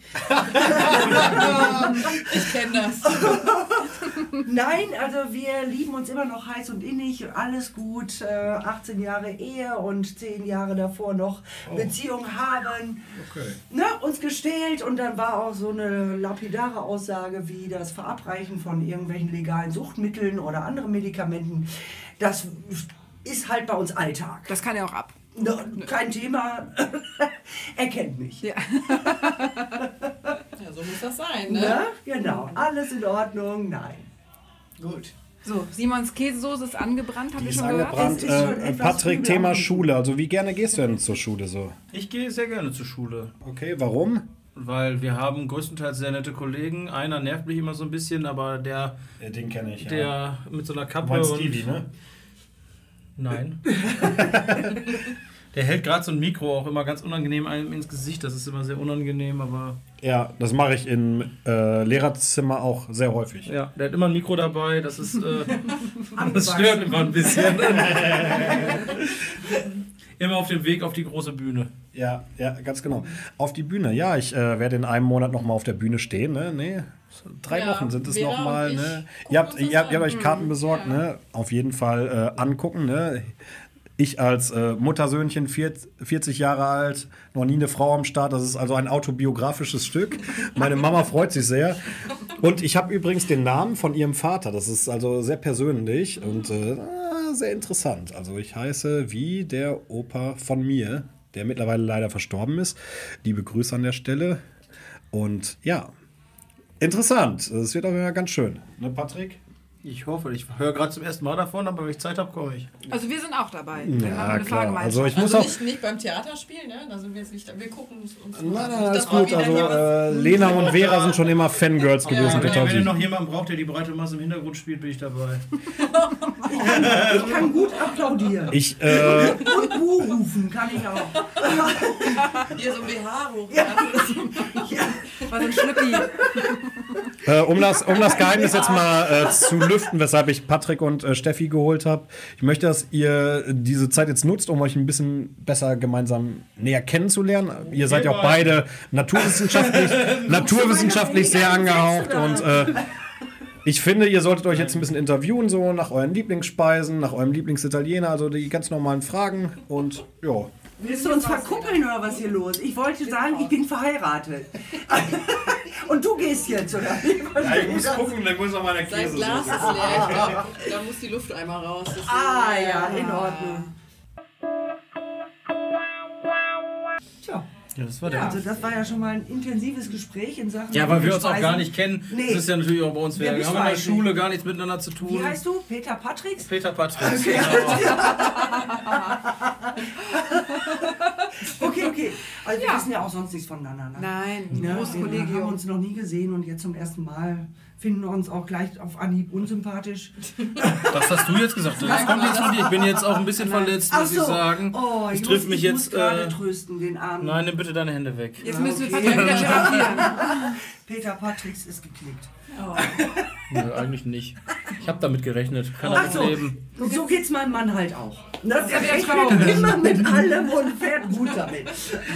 Ich kenne das. Nein, also wir lieben uns immer noch heiß und innig, alles gut. 18 Jahre Ehe und 10 Jahre davor noch Beziehung haben. Okay. Ne, uns gestählt und dann war auch so eine lapidare Aussage wie das Verabreichen von irgendwelchen legalen Suchtmitteln oder anderen Medikamenten. Das ist halt bei uns Alltag. Das kann er auch ab. No, kein Thema. Er kennt mich. Ja. Ja, so muss das sein, ne? Ne? Genau, alles in Ordnung, nein. Gut. So, Simons Käsesoße ist angebrannt, habe Die ich ist schon gehört. angebrannt. Es ist schon etwas Patrick, übel Thema angefangen. Schule. Also wie gerne gehst du denn zur Schule so? Ich gehe sehr gerne zur Schule. Okay, warum? Weil wir haben größtenteils sehr nette Kollegen. Einer nervt mich immer so ein bisschen, aber der Den kenne ich, der mit so einer Du Kappe meinst und... Stevie, ne? Nein. Der hält gerade so ein Mikro auch immer ganz unangenehm einem ins Gesicht. Das ist immer sehr unangenehm, aber... Ja, das mache ich im Lehrerzimmer auch sehr häufig. Ja, der hat immer ein Mikro dabei. Das ist... das stört immer ein bisschen. Immer auf dem Weg auf die große Bühne. Ja, ganz genau. Auf die Bühne. Ja, ich werde in einem Monat nochmal auf der Bühne stehen. Ne? Nee, 3 Ja, Wochen sind es Vera nochmal. und ich Ne? gucken Ihr habt uns das an. euch Karten besorgt. Ja. Ne? Auf jeden Fall angucken. Ne? Ich als Muttersöhnchen, 40 Jahre alt, noch nie eine Frau am Start. Das ist also ein autobiografisches Stück. Meine Mama freut sich sehr. Und ich habe übrigens den Namen von ihrem Vater. Das ist also sehr persönlich und sehr interessant. Also ich heiße wie der Opa von mir, der mittlerweile leider verstorben ist. Liebe Grüße an der Stelle. Und ja, interessant. Es wird auch immer ganz schön. Ne, Patrick? Ich hoffe, ich höre gerade zum ersten Mal davon, aber wenn ich Zeit habe, komme ich. Also wir sind auch dabei. Ja, Wir machen eine klar. Fahrgemeinschaft. Also ich muss auch... Nicht beim Theaterspiel, ne? Da sind wir jetzt nicht, wir gucken uns Nein, nicht, alles dass mal gut. wieder Also hier was- Lena und Vera sind schon immer Fangirls gewesen. Wenn Total ihr süß. noch jemanden braucht, der die breite Masse im Hintergrund spielt, bin ich dabei. Ich kann gut applaudieren. Und Bu rufen kann ich auch. Hier so ein BH hoch. Ja. Was ein Schlüppi. Um das Geheimnis jetzt mal zu lüften, weshalb ich Patrick und Steffi geholt habe. Ich möchte, dass ihr diese Zeit jetzt nutzt, um euch ein bisschen besser gemeinsam näher kennenzulernen. Ihr seid ja auch beide naturwissenschaftlich sehr angehaucht und ich finde, ihr solltet euch jetzt ein bisschen interviewen, so nach euren Lieblingsspeisen, nach eurem Lieblingsitaliener, also die ganz normalen Fragen und ja. Willst du uns verkuppeln oder was hier los? Ich wollte sagen, ich bin verheiratet. Und du gehst jetzt, oder? Ja, ich muss gucken, dann muss auch mal der Käse. Sein Glas ist leer. Ich glaub, da muss die Luft einmal raus. Deswegen, ja, in Ordnung. Tja. Ja, das war der. Also das war ja schon mal ein intensives Gespräch in Sachen... Ja, weil wir uns auch gar nicht kennen. Nee. Das ist ja natürlich auch bei uns. Wir haben in der Schule gar nichts miteinander zu tun. Wie heißt du? Peter Patricks? Peter Patricks. Okay. Genau. Okay. Also wir wissen ja auch sonst nichts voneinander. Ne? Nein, Wir Großkollegium. haben uns noch nie gesehen und jetzt zum ersten Mal finden wir uns auch gleich auf Anhieb unsympathisch. Das hast du jetzt gesagt. Das kommt jetzt von dir. Ich bin jetzt auch ein bisschen verletzt, muss ich sagen. Oh, das trifft mich jetzt. gerade trösten, den Armen. Nein, nimm bitte deine Hände weg. Jetzt müssen wir wieder therapieren. Peter Patricks ist geknickt. Oh. Nö, eigentlich nicht. Ich habe damit gerechnet. Kann Ach damit so. leben. Und so geht's meinem Mann halt auch. Das Ja, er traurig. redet immer mit allem und fährt gut damit.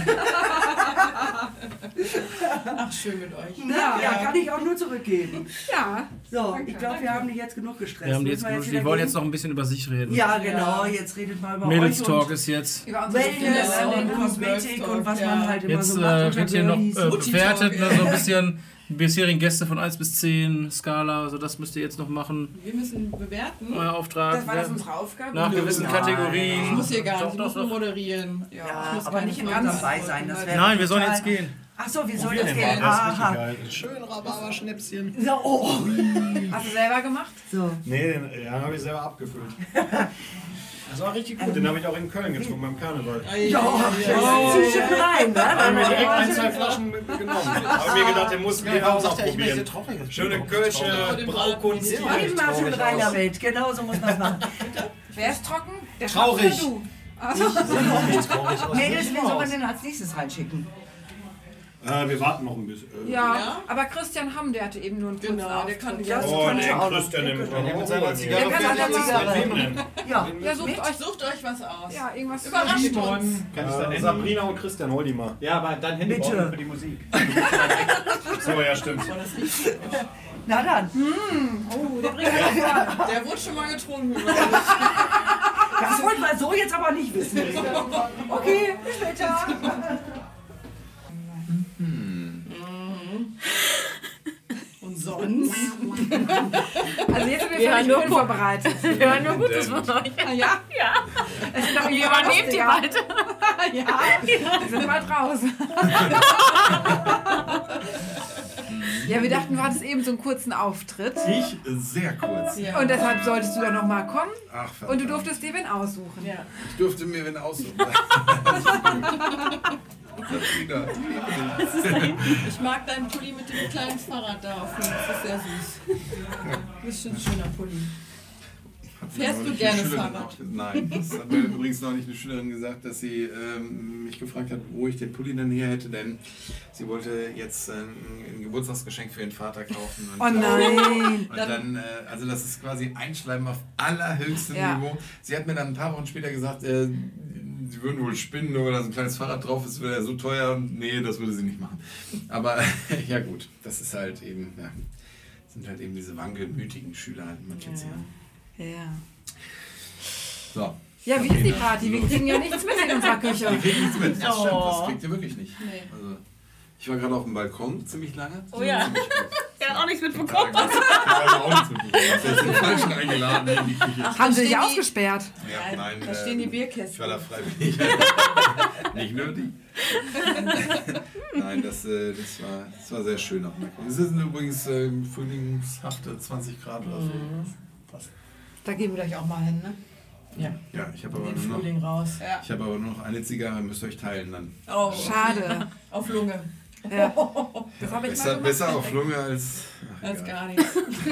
Ach, schön mit euch. Ja, kann ich auch nur zurückgeben. Ja. So, ich glaube, wir haben dich jetzt genug gestresst. Wir haben die jetzt Müssen genug, wieder die wollen gehen? jetzt noch ein bisschen über sich reden. Ja, genau. Jetzt redet mal über Mädels euch Talk und ist jetzt. Über unsere Wellness Kinder. und Kosmetik und was man halt immer Jetzt so macht. wird hier noch bewertet, Mutti-Talk, so ein bisschen bisherigen Gäste von 1 bis 10 Skala, also das müsst ihr jetzt noch machen. Wir müssen bewerten. Euer Auftrag. Das war das unsere Aufgabe? Nach gewissen Kategorien. Ich muss hier gar nicht, ich Doch, muss doch, nur doch. moderieren. Ja, ich muss aber keine nicht im Fragen Ganzen dabei beantworten. sein. Das wäre Nein, wir sollen total- jetzt gehen. Ach so, wir sollen jetzt Das gehen. ist richtig Aha. geil. Schön Rhabarberschnäpschen. So, oh. Hast du selber gemacht? So. Nee, den habe ich selber abgefüllt. Das war richtig gut. Den habe ich auch in Köln getrunken beim Karneval. Ja, zieh schön rein, ne? Da haben wir direkt 1, 2 Flaschen genommen. Da habe ich mir gedacht, den mussten wir auch probieren. Schöne Kölsche, Braukunst. Immer schön rein damit. Genau so muss man es machen. Wer ist trocken? Der Traurig. Schwarze oder du? Mädels, wen soll man denn als nächstes reinschicken? Wir warten noch ein bisschen. Ja, aber Christian Hamm, der hatte eben nur einen kurzen Genau, der kann Auftritt. ja. Oh, den Christian nimmt mit seiner Zigarre. Der kann an der Zigarre. Ja, Ja, Sucht euch was aus. Ja, irgendwas. Überrascht uns. Kann ich dann Sabrina und Christian, hol die mal. Ja, aber dann Handy Bitte. brauchen für die Musik. So, ja, stimmt. na dann. Oh, der bringt was. Der wurde schon mal getrunken. Das wollten wir so jetzt aber nicht wissen. Okay, bis später. Und sonst? Also jetzt sind wir völlig nur unvorbereitet. Wir hören nur Gutes von euch. Ja? Ja. Es sind doch Wir übernehmen die bald. Ja, wir sind bald raus. Ja, wir dachten, du hattest eben so einen kurzen Auftritt. Ich sehr kurz. Ja. Und deshalb solltest du dann nochmal kommen. Ach, verdammt. Und du durftest dir wen aussuchen. Ja. Ich durfte mir wen aussuchen. Sabrina, ich liebe dich. Ich mag deinen Pulli mit dem kleinen Fahrrad da auf dem. Das ist sehr süß. Das ist schon ein schöner Pulli. Fährst du gerne Fahrrad? Nein, das hat mir übrigens noch nicht eine Schülerin gesagt, dass sie mich gefragt hat, wo ich den Pulli dann her hätte, denn sie wollte jetzt ein Geburtstagsgeschenk für ihren Vater kaufen. Und, Oh nein! und dann, also das ist quasi Einschleimen auf allerhöchstem Niveau. Sie hat mir dann ein paar Wochen später gesagt, sie würden wohl spinnen, nur weil da so ein kleines Fahrrad drauf ist, wäre ja so teuer. Nee, das würde sie nicht machen. Aber ja gut, das ist halt eben, ja, sind halt eben diese wankelmütigen Schüler, man kennt sie ja. Ja. So. Ja, wie ist die Party? Wir kriegen ja nichts mit in unserer Küche. Wir kriegen nichts mit, das stimmt, Oh. das kriegt ihr wirklich nicht. Nee. Also, ich war gerade auf dem Balkon, ziemlich lange. Oh ja. Ziemlich gut. Er hat auch nichts mitbekommen. Ich habe auch nichts mitbekommen. Ich habe den Falschen eingeladen in die Küche. Haben sie dich ausgesperrt? Ja, nein, Da stehen die Bierkästen. ich war da freiwillig. Nicht nötig. Nein, das war sehr schön auf dem Balkon. Es sind übrigens frühlingshafte 20 Grad oder so. Fast. Da gehen wir gleich auch mal hin, ne? Ja. Ja, ich habe aber, Den nur Frühling raus. noch, ich habe aber nur noch eine Zigarre, müsst ihr euch teilen dann. Oh, Schade. auf Lunge. Ja. Das habe ich mal gemacht. Besser auf Lunge als gar nichts.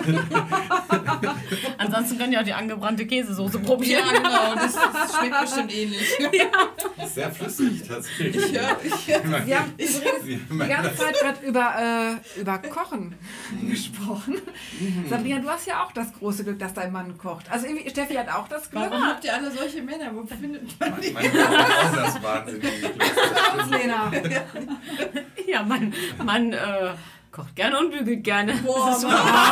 Ansonsten könnt ihr auch die angebrannte Käsesoße probieren. Ja, genau. Das schmeckt bestimmt ähnlich. Ja. Sehr flüssig tatsächlich. Wir haben übrigens die ganze Zeit gerade über Kochen gesprochen. Sabrina, du hast ja auch das große Glück, dass dein Mann kocht. Also irgendwie, Steffi hat auch das Glück. Warum habt ihr alle solche Männer? Wo findet man die? Meine Frau auch das wahnsinnige Glück. Lena. Ja, man kocht gerne und bügelt gerne. Boah, Das ist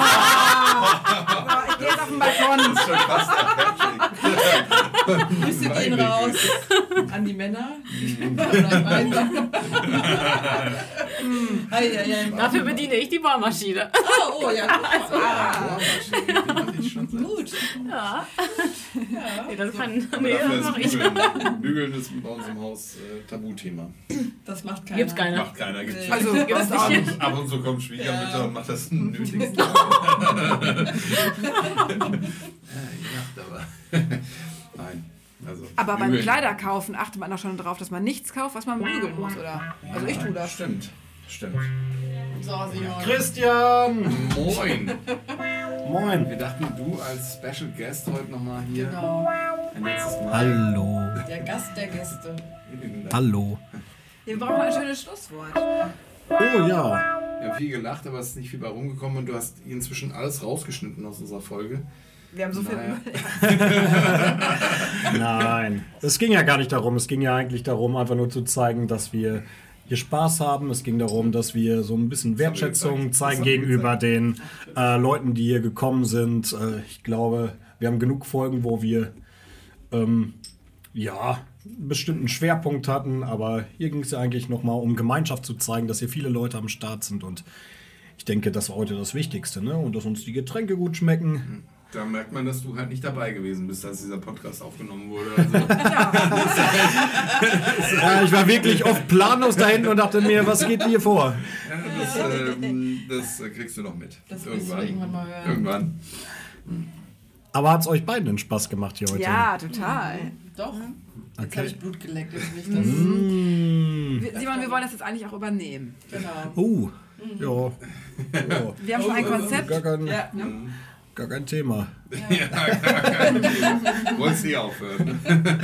Ich gehe jetzt auf den Balkon. Das ist schon fast erkenntlich. Grüße gehen raus an die Männer. Dafür bediene ich die Bohrmaschine. Oh ja. Gut. Ja. Nee, das kann. Aber Nee, dafür das mache ist ich. Bügeln ist bei uns im Haus Tabuthema. Das macht keiner. Gibt's keiner. Macht keiner. Gibt's Also, Gibt's nicht. ab und zu kommt Schwiegermutter und macht das Nötigste. Nein. Also, Aber beim bügeln. Kleiderkaufen achtet man doch schon darauf, dass man nichts kauft, was man bügeln muss, oder? Also ich tue das. Stimmt. So, Simon. Christian! Moin. Moin. Wir dachten, du als Special Guest heute nochmal hier. Genau. Ein letztes Mal. Hallo. Der Gast der Gäste. Hallo. Wir brauchen ein schönes Schlusswort. Oh ja. Wir haben viel gelacht, aber es ist nicht viel bei rumgekommen und du hast inzwischen alles rausgeschnitten aus unserer Folge. Wir haben so viel. Nein, es ging ja gar nicht darum. Es ging ja eigentlich darum, einfach nur zu zeigen, dass wir hier Spaß haben. Es ging darum, dass wir so ein bisschen Wertschätzung zeigen gegenüber den Leuten, die hier gekommen sind. Ich glaube, wir haben genug Folgen, wo wir einen bestimmten Schwerpunkt hatten. Aber hier ging es ja eigentlich nochmal um Gemeinschaft zu zeigen, dass hier viele Leute am Start sind. Und ich denke, das war heute das Wichtigste, ne? Und dass uns die Getränke gut schmecken. Da merkt man, dass du halt nicht dabei gewesen bist, als dieser Podcast aufgenommen wurde. Also. Ja, ich war wirklich oft planlos da hinten und dachte mir, was geht hier vor? Ja, das kriegst du noch mit. Das wirst du irgendwann mal hören. Irgendwann. Aber hat es euch beiden denn Spaß gemacht hier heute? Ja, total. Doch. Jetzt Okay. habe ich Blut geleckt. Jetzt will ich das. Simon, wir wollen das jetzt eigentlich auch übernehmen. Genau. Ja. Wir haben schon ein Konzept. Gar kein Thema. Wolltest du aufhören?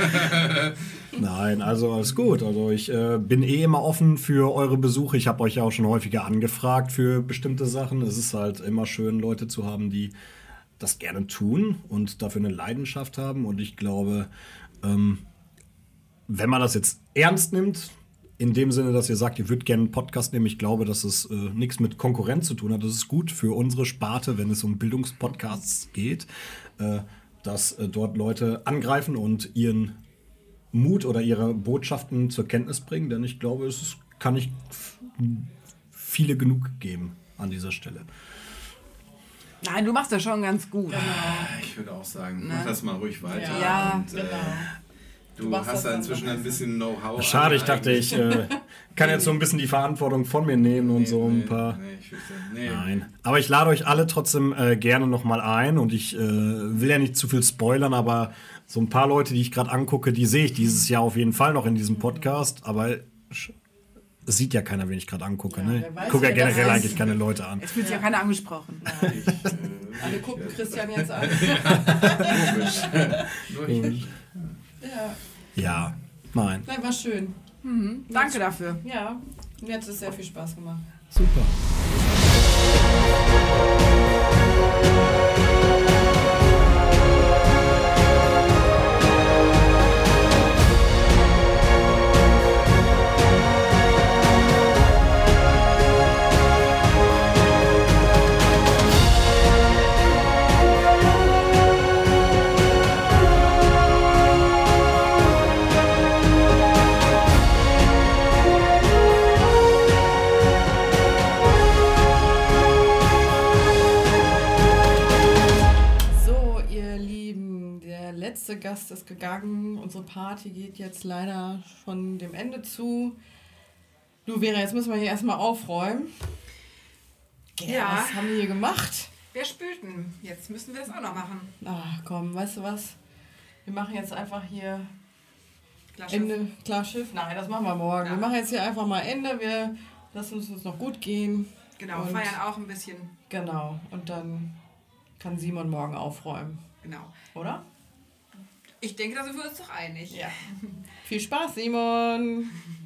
Nein, also alles gut. Also ich bin immer offen für eure Besuche. Ich habe euch ja auch schon häufiger angefragt für bestimmte Sachen. Es ist halt immer schön, Leute zu haben, die das gerne tun und dafür eine Leidenschaft haben. Und ich glaube, wenn man das jetzt ernst nimmt, in dem Sinne, dass ihr sagt, ihr würdet gerne einen Podcast nehmen, ich glaube, dass es nichts mit Konkurrenz zu tun hat. Das ist gut für unsere Sparte, wenn es um Bildungspodcasts geht, dass dort Leute angreifen und ihren Mut oder ihre Botschaften zur Kenntnis bringen. Denn ich glaube, kann nicht viele genug geben an dieser Stelle. Nein, du machst das schon ganz gut. Ich würde auch sagen, mach das mal ruhig weiter. Ja, und, du hast da inzwischen ein bisschen Know-how. Schade, ich dachte, ich kann jetzt so ein bisschen die Verantwortung von mir nehmen und so ein paar. Nein. Aber ich lade euch alle trotzdem gerne nochmal ein und ich will ja nicht zu viel spoilern, aber so ein paar Leute, die ich gerade angucke, die sehe ich dieses Jahr auf jeden Fall noch in diesem Podcast, aber es sieht ja keiner, wen ich gerade angucke. Ne? Ich gucke ja generell eigentlich keine Leute an. Es fühlt sich ja keiner angesprochen. Alle gucken Christian jetzt an. Ja, nein. Nein, war schön. Danke dafür. Ja, mir hat es sehr viel Spaß gemacht. Super. letzte Gast ist gegangen. Unsere Party geht jetzt leider schon dem Ende zu. Du, Vera, jetzt müssen wir hier erstmal aufräumen. Ja. Was haben wir hier gemacht? Wer spült denn? Jetzt müssen wir das auch noch machen. Ach komm, weißt du was? Wir machen jetzt einfach hier Klarschiff. Ende. Klarschiff? Nein, das machen wir morgen. Ja. Wir machen jetzt hier einfach mal Ende. Wir Lass uns noch gut gehen. Genau, Und- feiern auch ein bisschen. Genau. Und dann kann Simon morgen aufräumen. Genau. Oder? Ich denke, da sind wir uns doch einig. Ja. Viel Spaß, Simon!